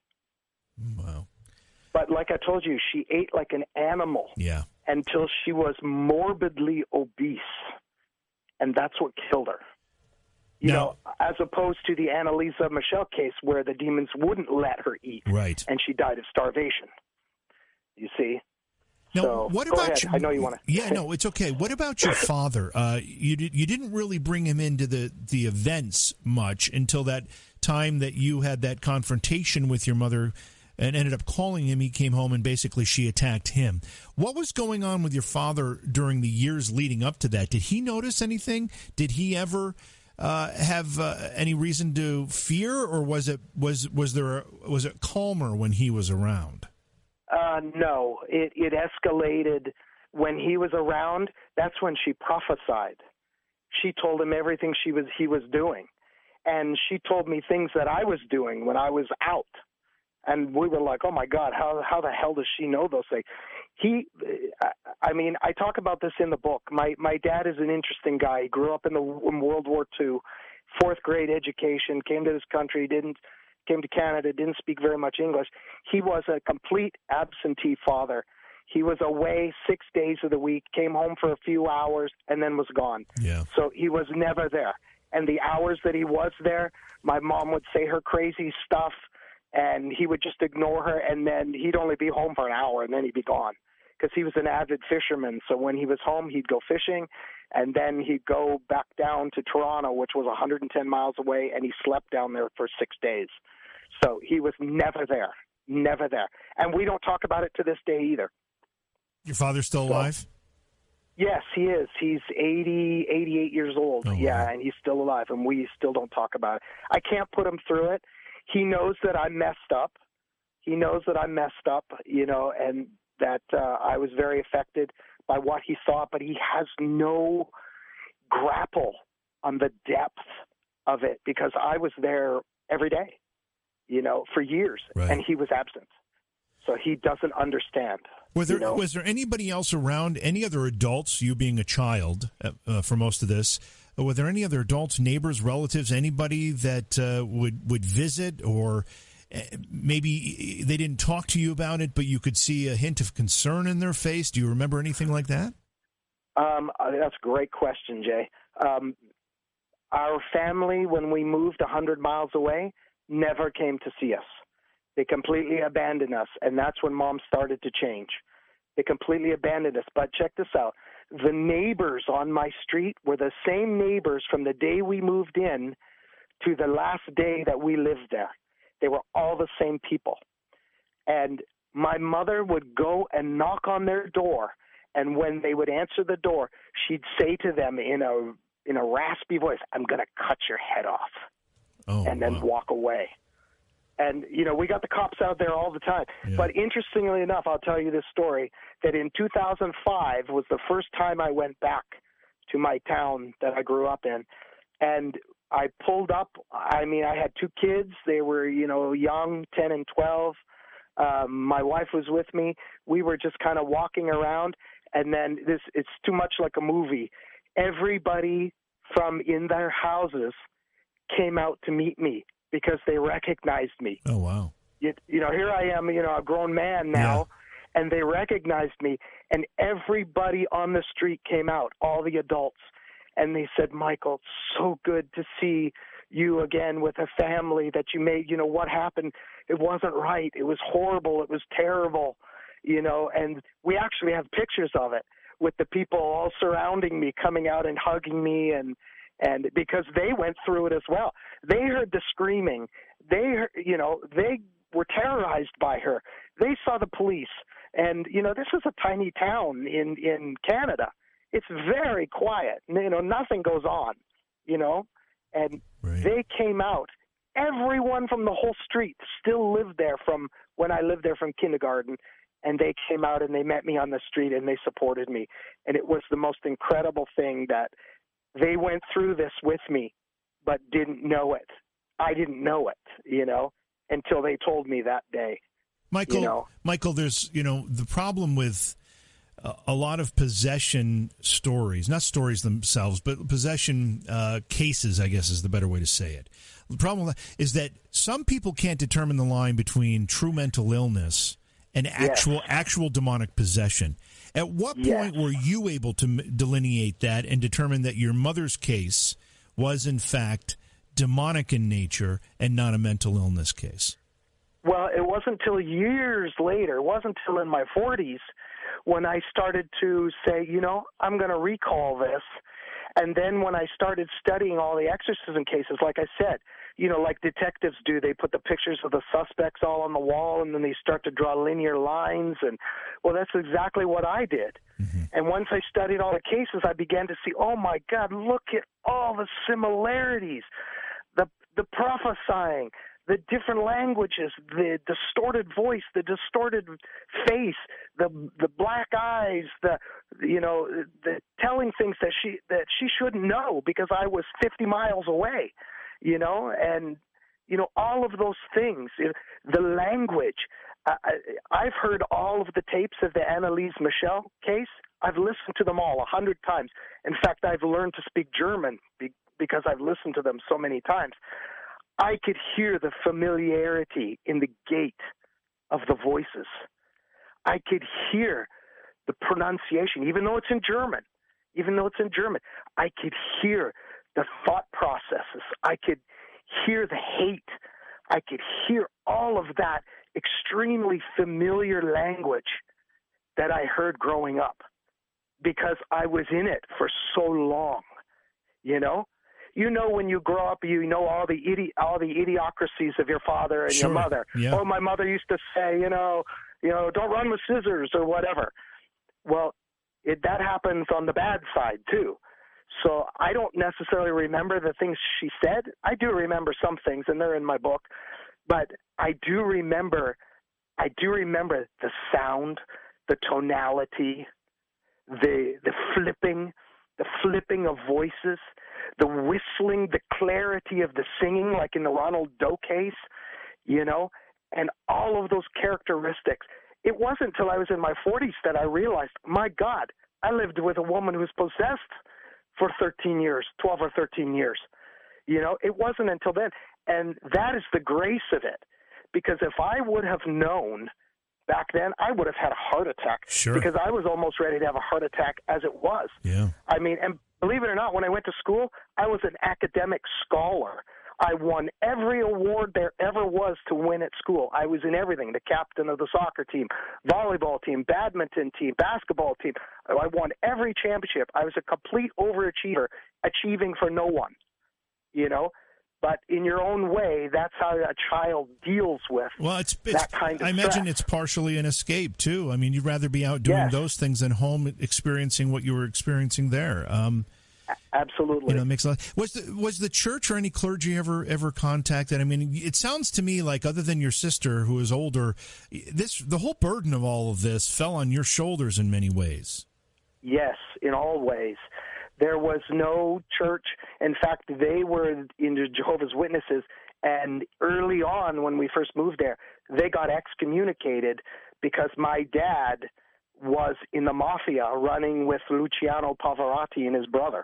Wow. But like I told you, she ate like an animal. Yeah. Until she was morbidly obese, and that's what killed her. You now, know, as opposed to the Annalisa Michel case where the demons wouldn't let her eat, right? And she died of starvation. You see. Now, so, what go about? ahead. Your, I know you want to. Yeah, no, it's okay. What about your father? Uh, you did, you didn't really bring him into the the events much until that time that you had that confrontation with your mother. And ended up calling him. He came home and basically she attacked him. What was going on with your father during the years leading up to that? Did he notice anything? Did he ever uh, have uh, any reason to fear, or was it was was there a, was it calmer when he was around? Uh, no, it it escalated when he was around. That's when she prophesied. She told him everything she was he was doing, and she told me things that I was doing when I was out. And we were like, oh, my God, how how the hell does she know those things? He, I mean, I talk about this in the book. My my dad is an interesting guy. He grew up in the in World War Two, fourth grade education, came to this country, didn't came to Canada, didn't speak very much English. He was a complete absentee father. He was away six days of the week, came home for a few hours, and then was gone. Yeah. So he was never there. And the hours that he was there, my mom would say her crazy stuff, and he would just ignore her, and then he'd only be home for an hour, and then he'd be gone because he was an avid fisherman. So when he was home, he'd go fishing, and then he'd go back down to Toronto, which was one hundred ten miles away, and he slept down there for six days. So he was never there, never there. And we don't talk about it to this day either. Your father's still So, alive? yes, he is. He's eighty, eighty-eight years old. Oh, yeah, wow. and he's still alive, and we still don't talk about it. I can't put him through it. He knows that I messed up. He knows that I messed up, you know, and that uh, I was very affected by what he saw, but he has no grapple on the depth of it because I was there every day, you know, for years, Right. and he was absent. So he doesn't understand. Was there you know? was there anybody else around, any other adults, you being a child uh, uh, for most of this, uh, were there any other adults, neighbors, relatives, anybody that uh, would, would visit, or uh, maybe they didn't talk to you about it, but you could see a hint of concern in their face? Do you remember anything like that? Um, uh, that's a great question, Jay. Um, our family, when we moved one hundred miles away, never came to see us. They completely abandoned us, and that's when Mom started to change. They completely abandoned us. But check this out. The neighbors on my street were the same neighbors from the day we moved in to the last day that we lived there. They were all the same people. And my mother would go and knock on their door, and when they would answer the door, she'd say to them in a in a raspy voice, "I'm going to cut your head off," Oh, and then wow. walk away. And, you know, we got the cops out there all the time. Yeah. But interestingly enough, I'll tell you this story, that in two thousand five was the first time I went back to my town that I grew up in. And I pulled up. I mean, I had two kids. They were, you know, young, ten and twelve. Um, my wife was with me. We were just kind of walking around. And then this, it's too much like a movie. Everybody from in their houses came out to meet me because they recognized me. Oh, wow. You, you know, here I am, you know, a grown man now, yeah. and they recognized me. And everybody on the street came out, all the adults. And they said, "Michael, so good to see you again with a family that you made. You know, what happened? It wasn't right. It was horrible. It was terrible." You know, and we actually have pictures of it with the people all surrounding me, coming out and hugging me, and and because they went through it as well. They heard the screaming. They, heard, you know, they were terrorized by her. They saw the police. And, you know, this is a tiny town in, in Canada. It's very quiet. You know, nothing goes on, you know. And Right. they came out. Everyone from the whole street still lived there from when I lived there from kindergarten. And they came out and they met me on the street and they supported me. And it was the most incredible thing that they went through this with me, but didn't know it. I didn't know it, you know, until they told me that day. Michael, You know. Michael, there's, you know, the problem with uh, a lot of possession stories, not stories themselves, but possession uh, cases, I guess is the better way to say it. The problem is that some people can't determine the line between true mental illness and actual Yes. actual demonic possession. At what point Yes. were you able to m- delineate that and determine that your mother's case was, in fact, demonic in nature and not a mental illness case? Well, it wasn't until years later, it wasn't until in my forties when I started to say, you know, I'm going to recall this. And then when I started studying all the exorcism cases, like I said, you know, like detectives do, they put the pictures of the suspects all on the wall and then they start to draw linear lines. And, well, that's exactly what I did. Mm-hmm. And once I studied all the cases, I began to see, oh, my God, look at all the similarities, the the prophesying, the different languages, the distorted voice, the distorted face, the the black eyes, the you know, the telling things that she that she shouldn't know because I was fifty miles away, you know, and you know all of those things, the language. I, I've heard all of the tapes of the Annalise Michel case. I've listened to them all a hundred times. In fact, I've learned to speak German because I've listened to them so many times. I could hear the familiarity in the gait of the voices. I could hear the pronunciation, even though it's in German. Even though it's in German, I could hear the thought processes. I could hear the hate. I could hear all of that extremely familiar language that I heard growing up because I was in it for so long, you know? you know when you grow up, you know all the idi- all the idiocracies of your father and Sure. your mother. Yeah. Oh, my mother used to say, you know, you know, don't run with scissors or whatever. Well, it, that happens on the bad side too. So I don't necessarily remember the things she said. I do remember some things, and they're in my book. But I do remember, I do remember the sound, the tonality, the the flipping, the flipping of voices, the whistling, the clarity of the singing, like in the Ronald Doe case, you know, and all of those characteristics. It wasn't until I was in my forties that I realized, my God, I lived with a woman who was possessed for thirteen years, twelve or thirteen years. You know, it wasn't until then. And that is the grace of it. Because if I would have known back then, I would have had a heart attack. Sure. Because I was almost ready to have a heart attack as it was. Yeah. I mean, and believe it or not, when I went to school, I was an academic scholar. I won every award there ever was to win at school. I was in everything, the captain of the soccer team, volleyball team, badminton team, basketball team. I won every championship. I was a complete overachiever, achieving for no one, you know. But in your own way, that's how a child deals with well, it's, it's that kind of I imagine stress. it's partially an escape, too. I mean, you'd rather be out doing Yes. those things than home experiencing what you were experiencing there. Um, Absolutely. You know, it makes a lot. Was the, was the church or any clergy ever ever contacted? I mean, it sounds to me like, other than your sister who is older, this the whole burden of all of this fell on your shoulders in many ways. Yes, in all ways. There was no church. In fact, they were into Jehovah's Witnesses, and early on when we first moved there, they got excommunicated because my dad was in the mafia running with Luciano Pavarotti and his brother.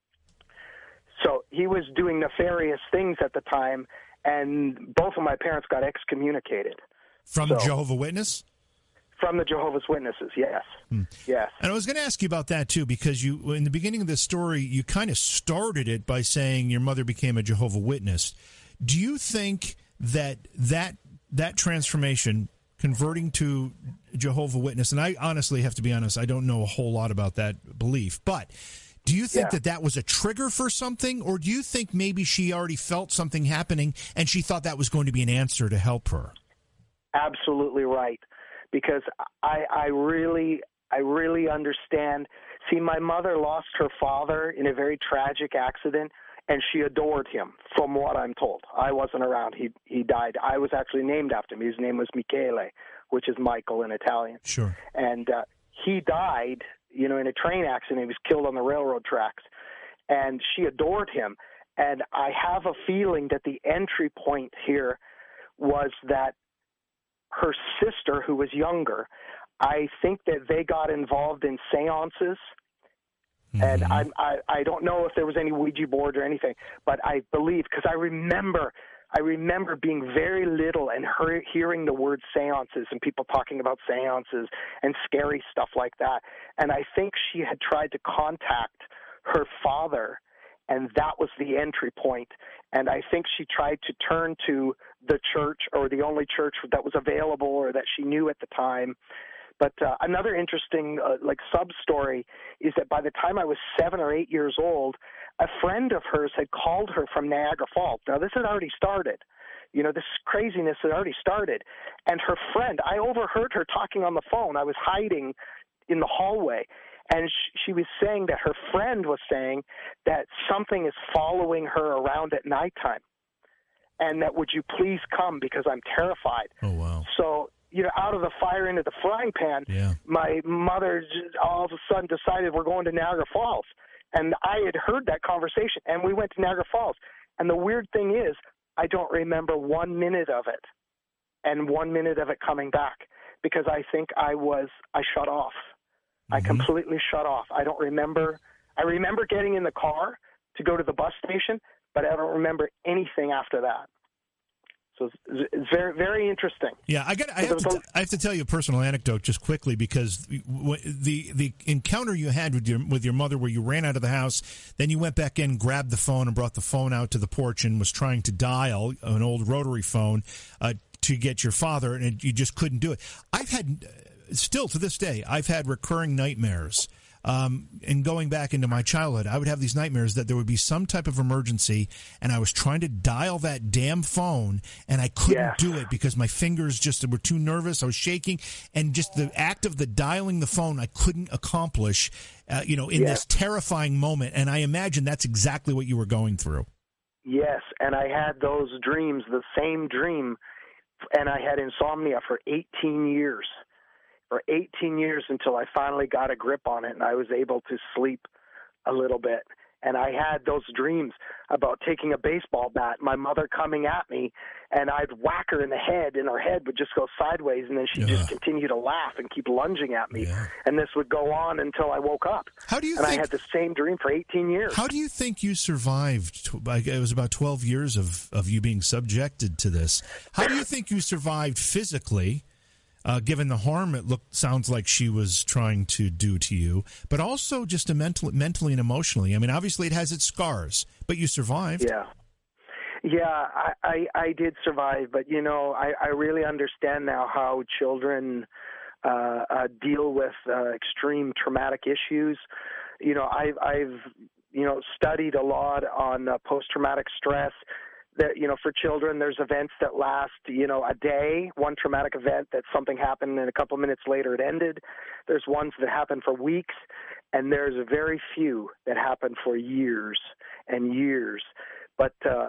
So he was doing nefarious things at the time, and both of my parents got excommunicated. From So- Jehovah's Witness? From the Jehovah's Witnesses, yes. Hmm. Yes. And I was going to ask you about that, too, because you, in the beginning of this story, you kind of started it by saying your mother became a Jehovah's Witness. Do you think that that, that transformation, converting to Jehovah's Witness, and I honestly have to be honest, I don't know a whole lot about that belief, but do you think Yeah. that that was a trigger for something, or do you think maybe she already felt something happening and she thought that was going to be an answer to help her? Absolutely right. Because I, I really, I really understand. See, my mother lost her father in a very tragic accident, and she adored him, from what I'm told. I wasn't around. He he died. I was actually named after him. His name was Michele, which is Michael in Italian. Sure. And uh, he died, you know, in a train accident. He was killed on the railroad tracks. And she adored him. And I have a feeling that the entry point here was that her sister, who was younger, I think that they got involved in seances. Mm-hmm. And I, I I don't know if there was any Ouija board or anything, but I believe, because I remember I remember being very little and her, hearing the word seances and people talking about seances and scary stuff like that. And I think she had tried to contact her father, and that was the entry point. And I think she tried to turn to the church, or the only church that was available or that she knew at the time. But uh, another interesting uh, like sub-story is that by the time I was seven or eight years old, a friend of hers had called her from Niagara Falls. Now, this had already started. You know, this craziness had already started. And her friend, I overheard her talking on the phone. I was hiding in the hallway. And she was saying that her friend was saying that something is following her around at nighttime, and that would you please come because I'm terrified. Oh, wow. So, you know, out of the fire into the frying pan, yeah. my mother just all of a sudden decided we're going to Niagara Falls. And I had heard that conversation, and we went to Niagara Falls. And the weird thing is, I don't remember one minute of it and one minute of it coming back, because I think I was, I shut off. I completely shut off. I don't remember. I remember getting in the car to go to the bus station, but I don't remember anything after that. So it's, it's very, very interesting. Yeah, I got. I have, to, I have to tell you a personal anecdote just quickly, because the the encounter you had with your with your mother, where you ran out of the house, then you went back in, grabbed the phone, and brought the phone out to the porch, and was trying to dial an old rotary phone uh, to get your father, and you just couldn't do it. I've had. Still to this day, I've had recurring nightmares Um, and going back into my childhood, I would have these nightmares that there would be some type of emergency, and I was trying to dial that damn phone, and I couldn't Yes. do it because my fingers just were too nervous. I was shaking, and just the act of the dialing the phone, I couldn't accomplish, uh, you know, in Yes. this terrifying moment. And I imagine that's exactly what you were going through. Yes, and I had those dreams, the same dream, and I had insomnia for eighteen years. For eighteen years until I finally got a grip on it and I was able to sleep a little bit. And I had those dreams about taking a baseball bat, my mother coming at me, and I'd whack her in the head, and her head would just go sideways, and then she'd Yeah. just continue to laugh and keep lunging at me. Yeah. And this would go on until I woke up. How do you and think? I had the same dream for eighteen years. How do you think you survived? tw- like, It was about twelve years of, of you being subjected to this. How do you think you survived physically, uh, given the harm it looked sounds like she was trying to do to you, but also just a mental, mentally and emotionally? I mean, obviously it has its scars, but you survived. Yeah. Yeah, I, I, I did survive, but, you know, I, I really understand now how children uh, uh, deal with uh, extreme traumatic issues. You know, I've, I've, you know, studied a lot on uh, post-traumatic stress. That, you know, for children, there's events that last, you know, a day, one traumatic event that something happened and a couple minutes later it ended. There's ones that happen for weeks, and there's very few that happen for years and years. But uh,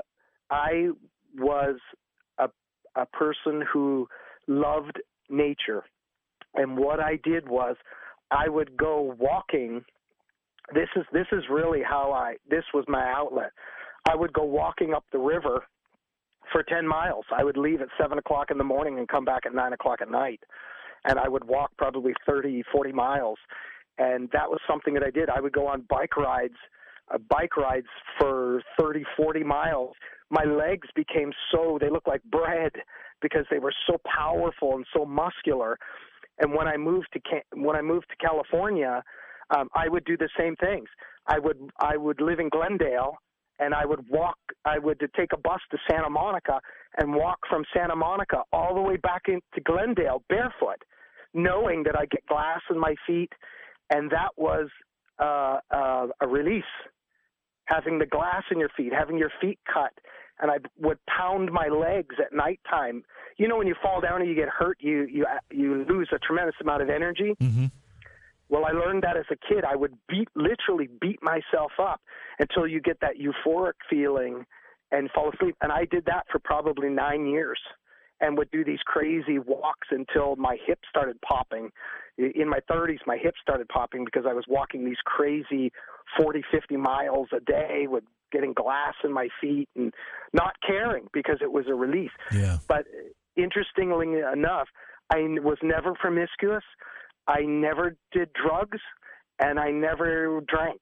I was a, a person who loved nature, and what I did was I would go walking. This is this is really how I, this was my outlet. I would go walking up the river for ten miles. I would leave at seven o'clock in the morning and come back at nine o'clock at night. And I would walk probably thirty, forty miles. And that was something that I did. I would go on bike rides, uh, bike rides for thirty, forty miles. My legs became so, they looked like bread because they were so powerful and so muscular. And when I moved to, when I moved to California, um, I would do the same things. I would, I would live in Glendale, and I would walk, I would take a bus to Santa Monica and walk from Santa Monica all the way back into Glendale barefoot, knowing that I'd get glass in my feet, and that was uh, uh, a release, having the glass in your feet, having your feet cut, and I would pound my legs at nighttime. You know, when you fall down and you get hurt, you you you lose a tremendous amount of energy. Mm-hmm. Well, I learned that as a kid. I would beat, literally beat myself up until you get that euphoric feeling and fall asleep. And I did that for probably nine years and would do these crazy walks until my hips started popping. In my thirties, my hips started popping because I was walking these crazy forty, fifty miles a day with getting glass in my feet and not caring because it was a release. Yeah. But interestingly enough, I was never promiscuous. I never did drugs, and I never drank.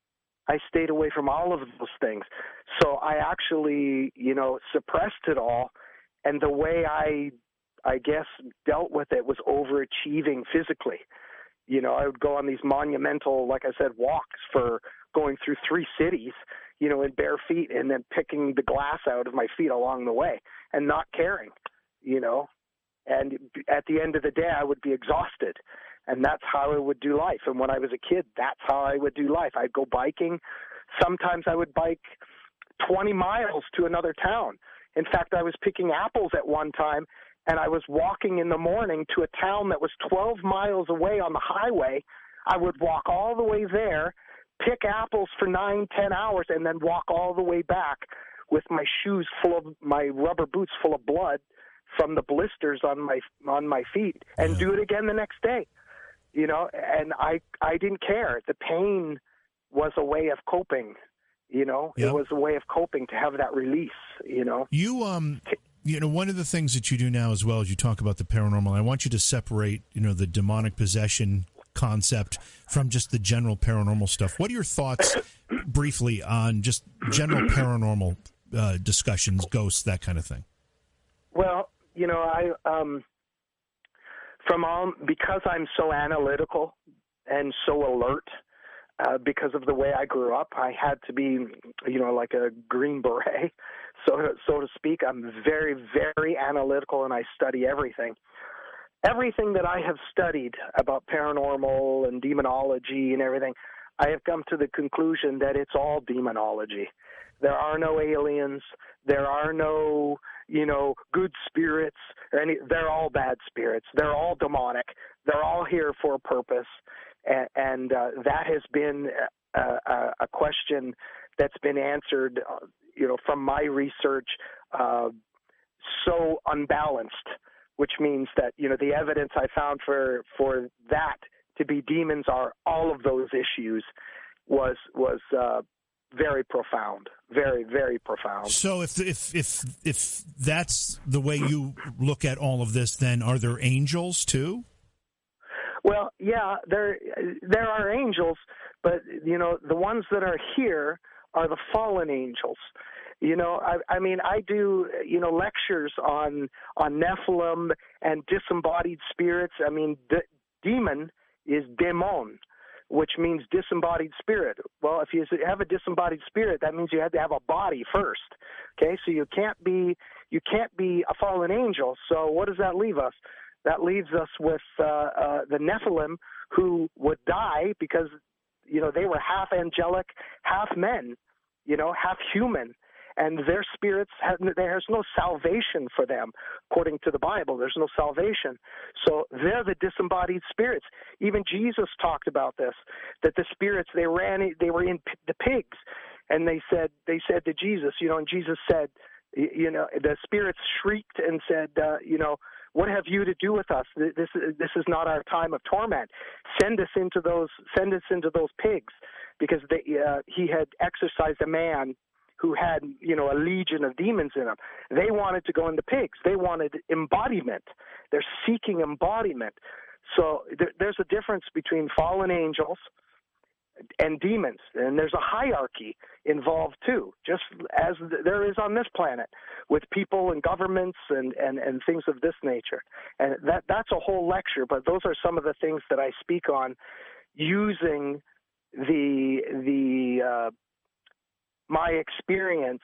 I stayed away from all of those things. So I actually, you know, suppressed it all, and the way I, I guess, dealt with it was overachieving physically. You know, I would go on these monumental, like I said, walks for going through three cities, you know, in bare feet, and then picking the glass out of my feet along the way and not caring, you know. And at the end of the day, I would be exhausted. And that's how I would do life. And when I was a kid, that's how I would do life. I'd go biking. Sometimes I would bike twenty miles to another town. In fact, I was picking apples at one time, and I was walking in the morning to a town that was twelve miles away on the highway. I would walk all the way there, pick apples for nine, ten hours, and then walk all the way back with my shoes full of, my rubber boots full of blood from the blisters on my on my feet, and Yeah. do it again the next day. You know, and I I didn't care. The pain was a way of coping. You know, Yeah. it was a way of coping to have that release. You know, You um, you know, one of the things that you do now as well as you talk about the paranormal. I want you to separate, you know, the demonic possession concept from just the general paranormal stuff. What are your thoughts, briefly, on just general paranormal uh, discussions, ghosts, that kind of thing? well, you know, I um. From all, because I'm so analytical and so alert, uh, because of the way I grew up, I had to be, you know, like a green beret, so to, so to speak. I'm very, very analytical, and I study everything. everything that I have studied about paranormal and demonology and everything, I have come to the conclusion that it's all demonology. There are no aliens. There are no, you know, good spirits. Or any, they're all bad spirits. They're all demonic. They're all here for a purpose. And, and uh, that has been a, a, a question that's been answered, uh, you know, from my research, uh, so unbalanced, which means that, you know, the evidence I found for, for that to be demons are all of those issues was, was, uh, very profound, very, very profound. So if if if if that's the way you look at all of this, then are there angels too? Well, yeah, there there are angels, but you know the ones that are here are the fallen angels. You know, I, I mean, I do you know lectures on on Nephilim and disembodied spirits. I mean, de- demon is demon, which means disembodied spirit. Well, if you have a disembodied spirit, that means you have to have a body first. Okay, so you can't be you can't be a fallen angel. So what does that leave us? That leaves us with uh, uh, the Nephilim, who would die because you know they were half angelic, half men, you know, half human. And their spirits, have, there's no salvation for them, according to the Bible. There's no salvation. So they're the disembodied spirits. Even Jesus talked about this, that the spirits, they ran, they were in the pigs. And they said, they said to Jesus, you know, and Jesus said, you know, the spirits shrieked and said, uh, you know, what have you to do with us? This, this is not our time of torment. Send us into those, send us into those pigs, because they, uh, he had exorcised a man who had, you know, a legion of demons in them. They wanted to go into pigs. They wanted embodiment. They're seeking embodiment. So there, there's a difference between fallen angels and demons, and there's a hierarchy involved too, just as there is on this planet with people and governments and, and, and things of this nature. And that that's a whole lecture, but those are some of the things that I speak on using the the uh, my experience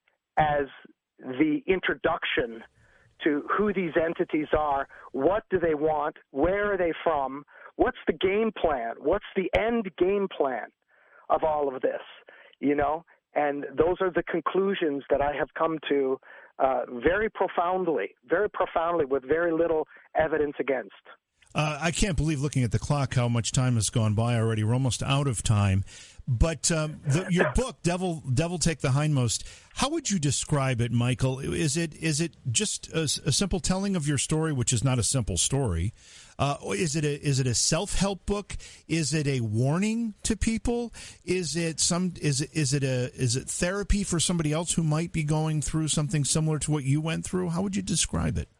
as the introduction to who these entities are, what do they want, where are they from, what's the game plan, what's the end game plan of all of this, you know? And those are the conclusions that I have come to uh, very profoundly, very profoundly with very little evidence against. Uh, I can't believe, looking at the clock, how much time has gone by already. We're almost out of time. But um, the, your book, Devil Devil Take the Hindmost, how would you describe it, Michael? Is it is it just a, a simple telling of your story, which is not a simple story? Uh, is it a is it a self-help book? Is it a warning to people? Is it some is it is it a is it therapy for somebody else who might be going through something similar to what you went through? How would you describe it?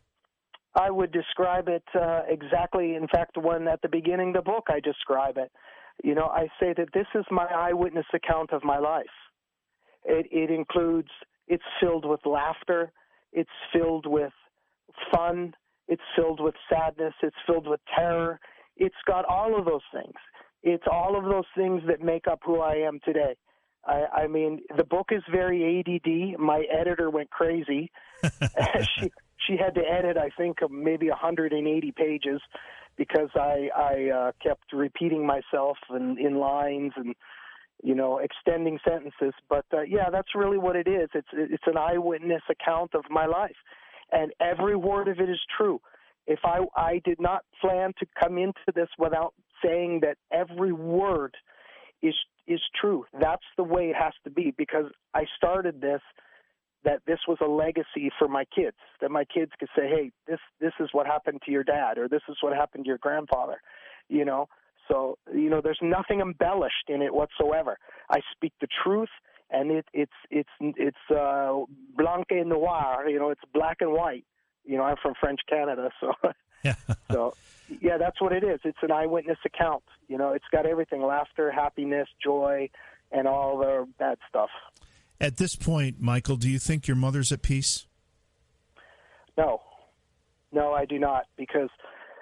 I would describe it uh, exactly. In fact, when at the beginning of the book, I describe it. You know, I say that this is my eyewitness account of my life. It, it includes, it's filled with laughter, it's filled with fun, it's filled with sadness, it's filled with terror. It's got all of those things. It's all of those things that make up who I am today. I, I mean, the book is very A D D. My editor went crazy. she she had to edit, I think, maybe one hundred eighty pages because I I uh, kept repeating myself and in lines and you know extending sentences. But uh, yeah, that's really what it is. It's it's an eyewitness account of my life, and every word of it is true. If I I did not plan to come into this without saying that every word is is true. That's the way it has to be, because I started this, that this was a legacy for my kids, that my kids could say, hey, this this is what happened to your dad, or this is what happened to your grandfather, you know. So, you know, there's nothing embellished in it whatsoever. I speak the truth, and it, it's it's it's uh, blanc et noir, you know, it's black and white. You know, I'm from French Canada, so yeah. so yeah, that's what it is. It's an eyewitness account. You know, it's got everything: laughter, happiness, joy, and all the bad stuff. At this point, Michael, do you think your mother's at peace? No, no, I do not, because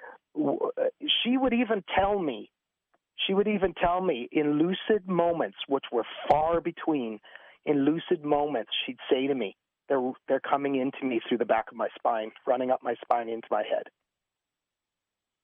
she would even tell me, she would even tell me in lucid moments, which were far between, in lucid moments, she'd say to me, they're, they're coming into me through the back of my spine, running up my spine into my head.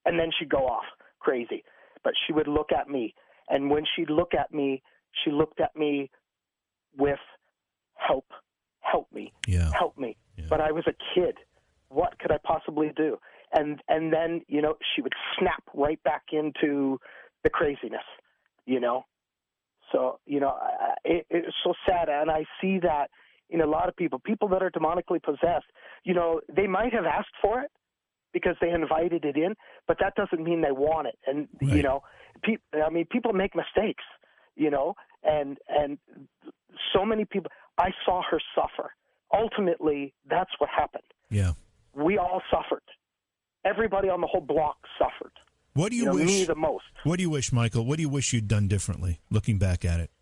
and then she'd go off crazy. But she would look at me, and when she'd look at me, she looked at me with help, help me, yeah. help me. Yeah. But I was a kid. What could I possibly do? And and then, you know, she would snap right back into the craziness, you know. So, you know, it, it's so sad. And I see that in a lot of people, people that are demonically possessed, you know, they might have asked for it because they invited it in, but that doesn't mean they want it. And, right. you know, pe- I mean, people make mistakes, you know, and and so many people, I saw her suffer. Ultimately, that's what happened. Yeah. We all suffered. Everybody on the whole block suffered. What do you, you know, wish? Me the most. What do you wish, Michael? What do you wish you'd done differently, looking back at it?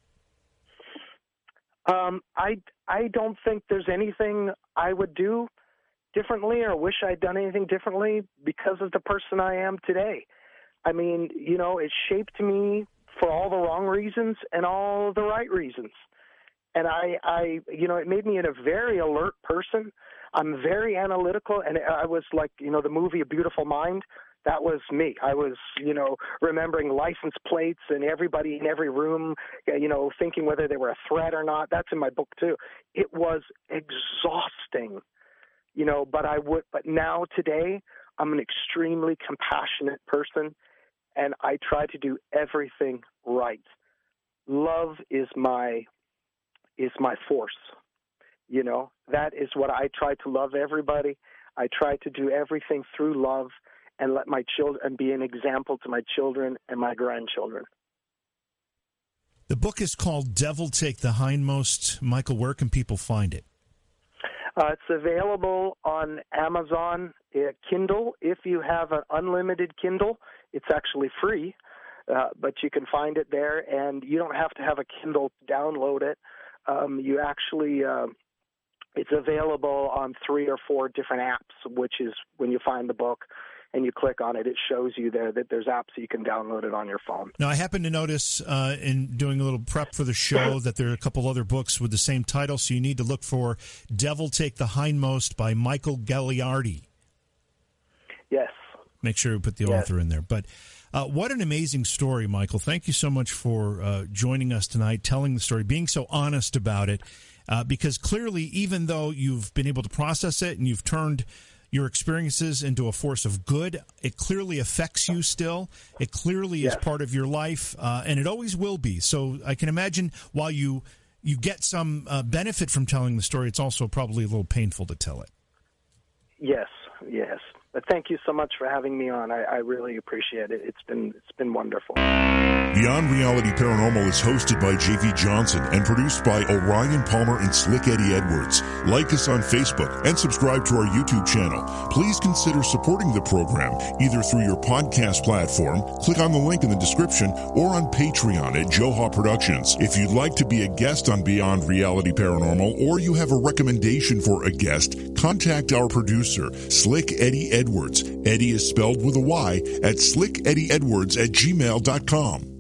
Um, I I don't think there's anything I would do differently or wish I'd done anything differently because of the person I am today. I mean, you know, it shaped me for all the wrong reasons and all the right reasons. And I, I, you know, it made me a very alert person. I'm very analytical, and I was like, you know, the movie A Beautiful Mind. That was me. I was, you know, remembering license plates and everybody in every room, you know, thinking whether they were a threat or not. That's in my book too. It was exhausting, you know, but I would, but now today I'm an extremely compassionate person, and I try to do everything right. Love is my, is my force. You know, that is what I try to love everybody. I try to do everything through love and let my children and be an example to my children and my grandchildren. The book is called Devil Take the Hindmost. Michael, where can people find it? Uh, it's available on Amazon uh, Kindle. If you have an unlimited Kindle, it's actually free, uh, but you can find it there, and you don't have to have a Kindle to download it. Um, you actually, uh, it's available on three or four different apps, which is when you find the book and you click on it, it shows you there that there's apps that you can download it on your phone. Now, I happen to notice uh, in doing a little prep for the show that there are a couple other books with the same title, so you need to look for Devil Take the Hindmost by Michael Gagliardi. Yes. Make sure you put the yes. author in there. But uh, what an amazing story, Michael. Thank you so much for uh, joining us tonight, telling the story, being so honest about it, uh, because clearly, even though you've been able to process it and you've turned your experiences into a force of good, it clearly affects you still. It clearly yes. is part of your life, uh, and it always will be. So I can imagine while you, you get some uh, benefit from telling the story, it's also probably a little painful to tell it. Yes, yes. But thank you so much for having me on. I, I really appreciate it. It's been it's been wonderful. Beyond Reality Paranormal is hosted by J V Johnson and produced by Orion Palmer and Slick Eddie Edwards. Like us on Facebook and subscribe to our YouTube channel. Please consider supporting the program either through your podcast platform, click on the link in the description, or on Patreon at Joha Productions. If you'd like to be a guest on Beyond Reality Paranormal, or you have a recommendation for a guest, contact our producer, Slick Eddie Edwards. Eddie is spelled with a Y at slick eddie edwards at gmail dot com.